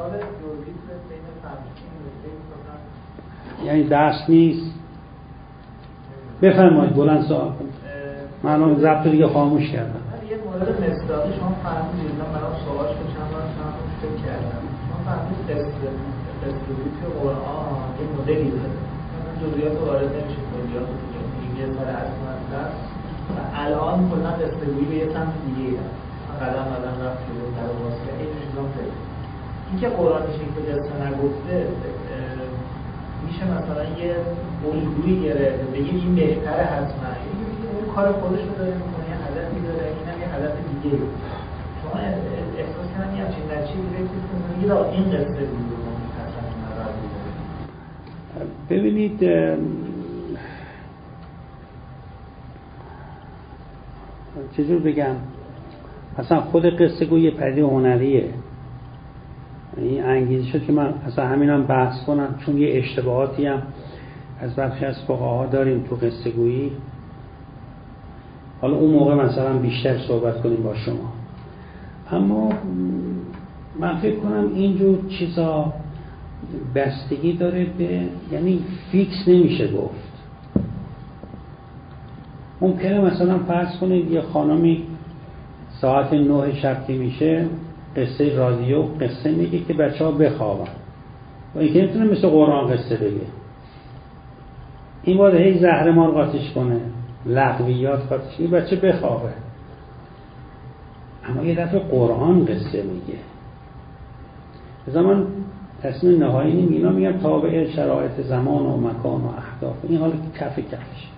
یعنی درس نیست. بفرمایید بلند سوال کنید. من الان ضبط دیگه خاموش کردم. یه مورد مصداقی شما فهمیدید، من برام سوال شد چند بار فکر کردم. شما فهمیدید قصه‌گویی توی قرآن یه مدلی داره. مثلا جزئیات وارد نمیشه، کلیات دیگه یه سر اصل هست و الان کلا قصه‌گویی به یه سمت دیگه هست. قدم رفت جلو در واسه این چیزا فکر. اینکه قرآن شکل قصه نگفته میشه مثلا یه الگویی گرفت بگید این بهتره حتما، اون کار خودش رو داره میکنه، یه هدفی داره، اینم یه هدف دیگه. شما احساس کنم یه همچین نتیجه‌ای گرفتید که میگید این قصه بود رو حتما نظر بده. ببینید چجور بگم، اصلا خود قصه گویی یه پدیده هنریه. این انگیزه شد که من اصلا همینم بحث کنم، چون یه اشتباهاتی هم از برخی از فقها داریم تو قصه گویی. حالا اون موقع مثلا بیشتر صحبت کنیم با شما، اما من فکر کنم اینجور چیزا بستگی داره به، یعنی فیکس نمیشه گفت. ممکنه مثلا فرض کنید یه خانمی ساعت 9 شب که میشه قصه رادیو قصه میگه که بچه ها بخوابن و اینکه نمیتونه مثل قرآن قصه بگه. این باید هی زهرمار قاطیش کنه، لغویات قاطیش کنه، بچه بخوابه. اما یه دفعه قرآن قصه میگه. زمان تصمیم نهایی نمیگه، اینا میگن تابع شرایط زمان و مکان و اهداف. این حال کفش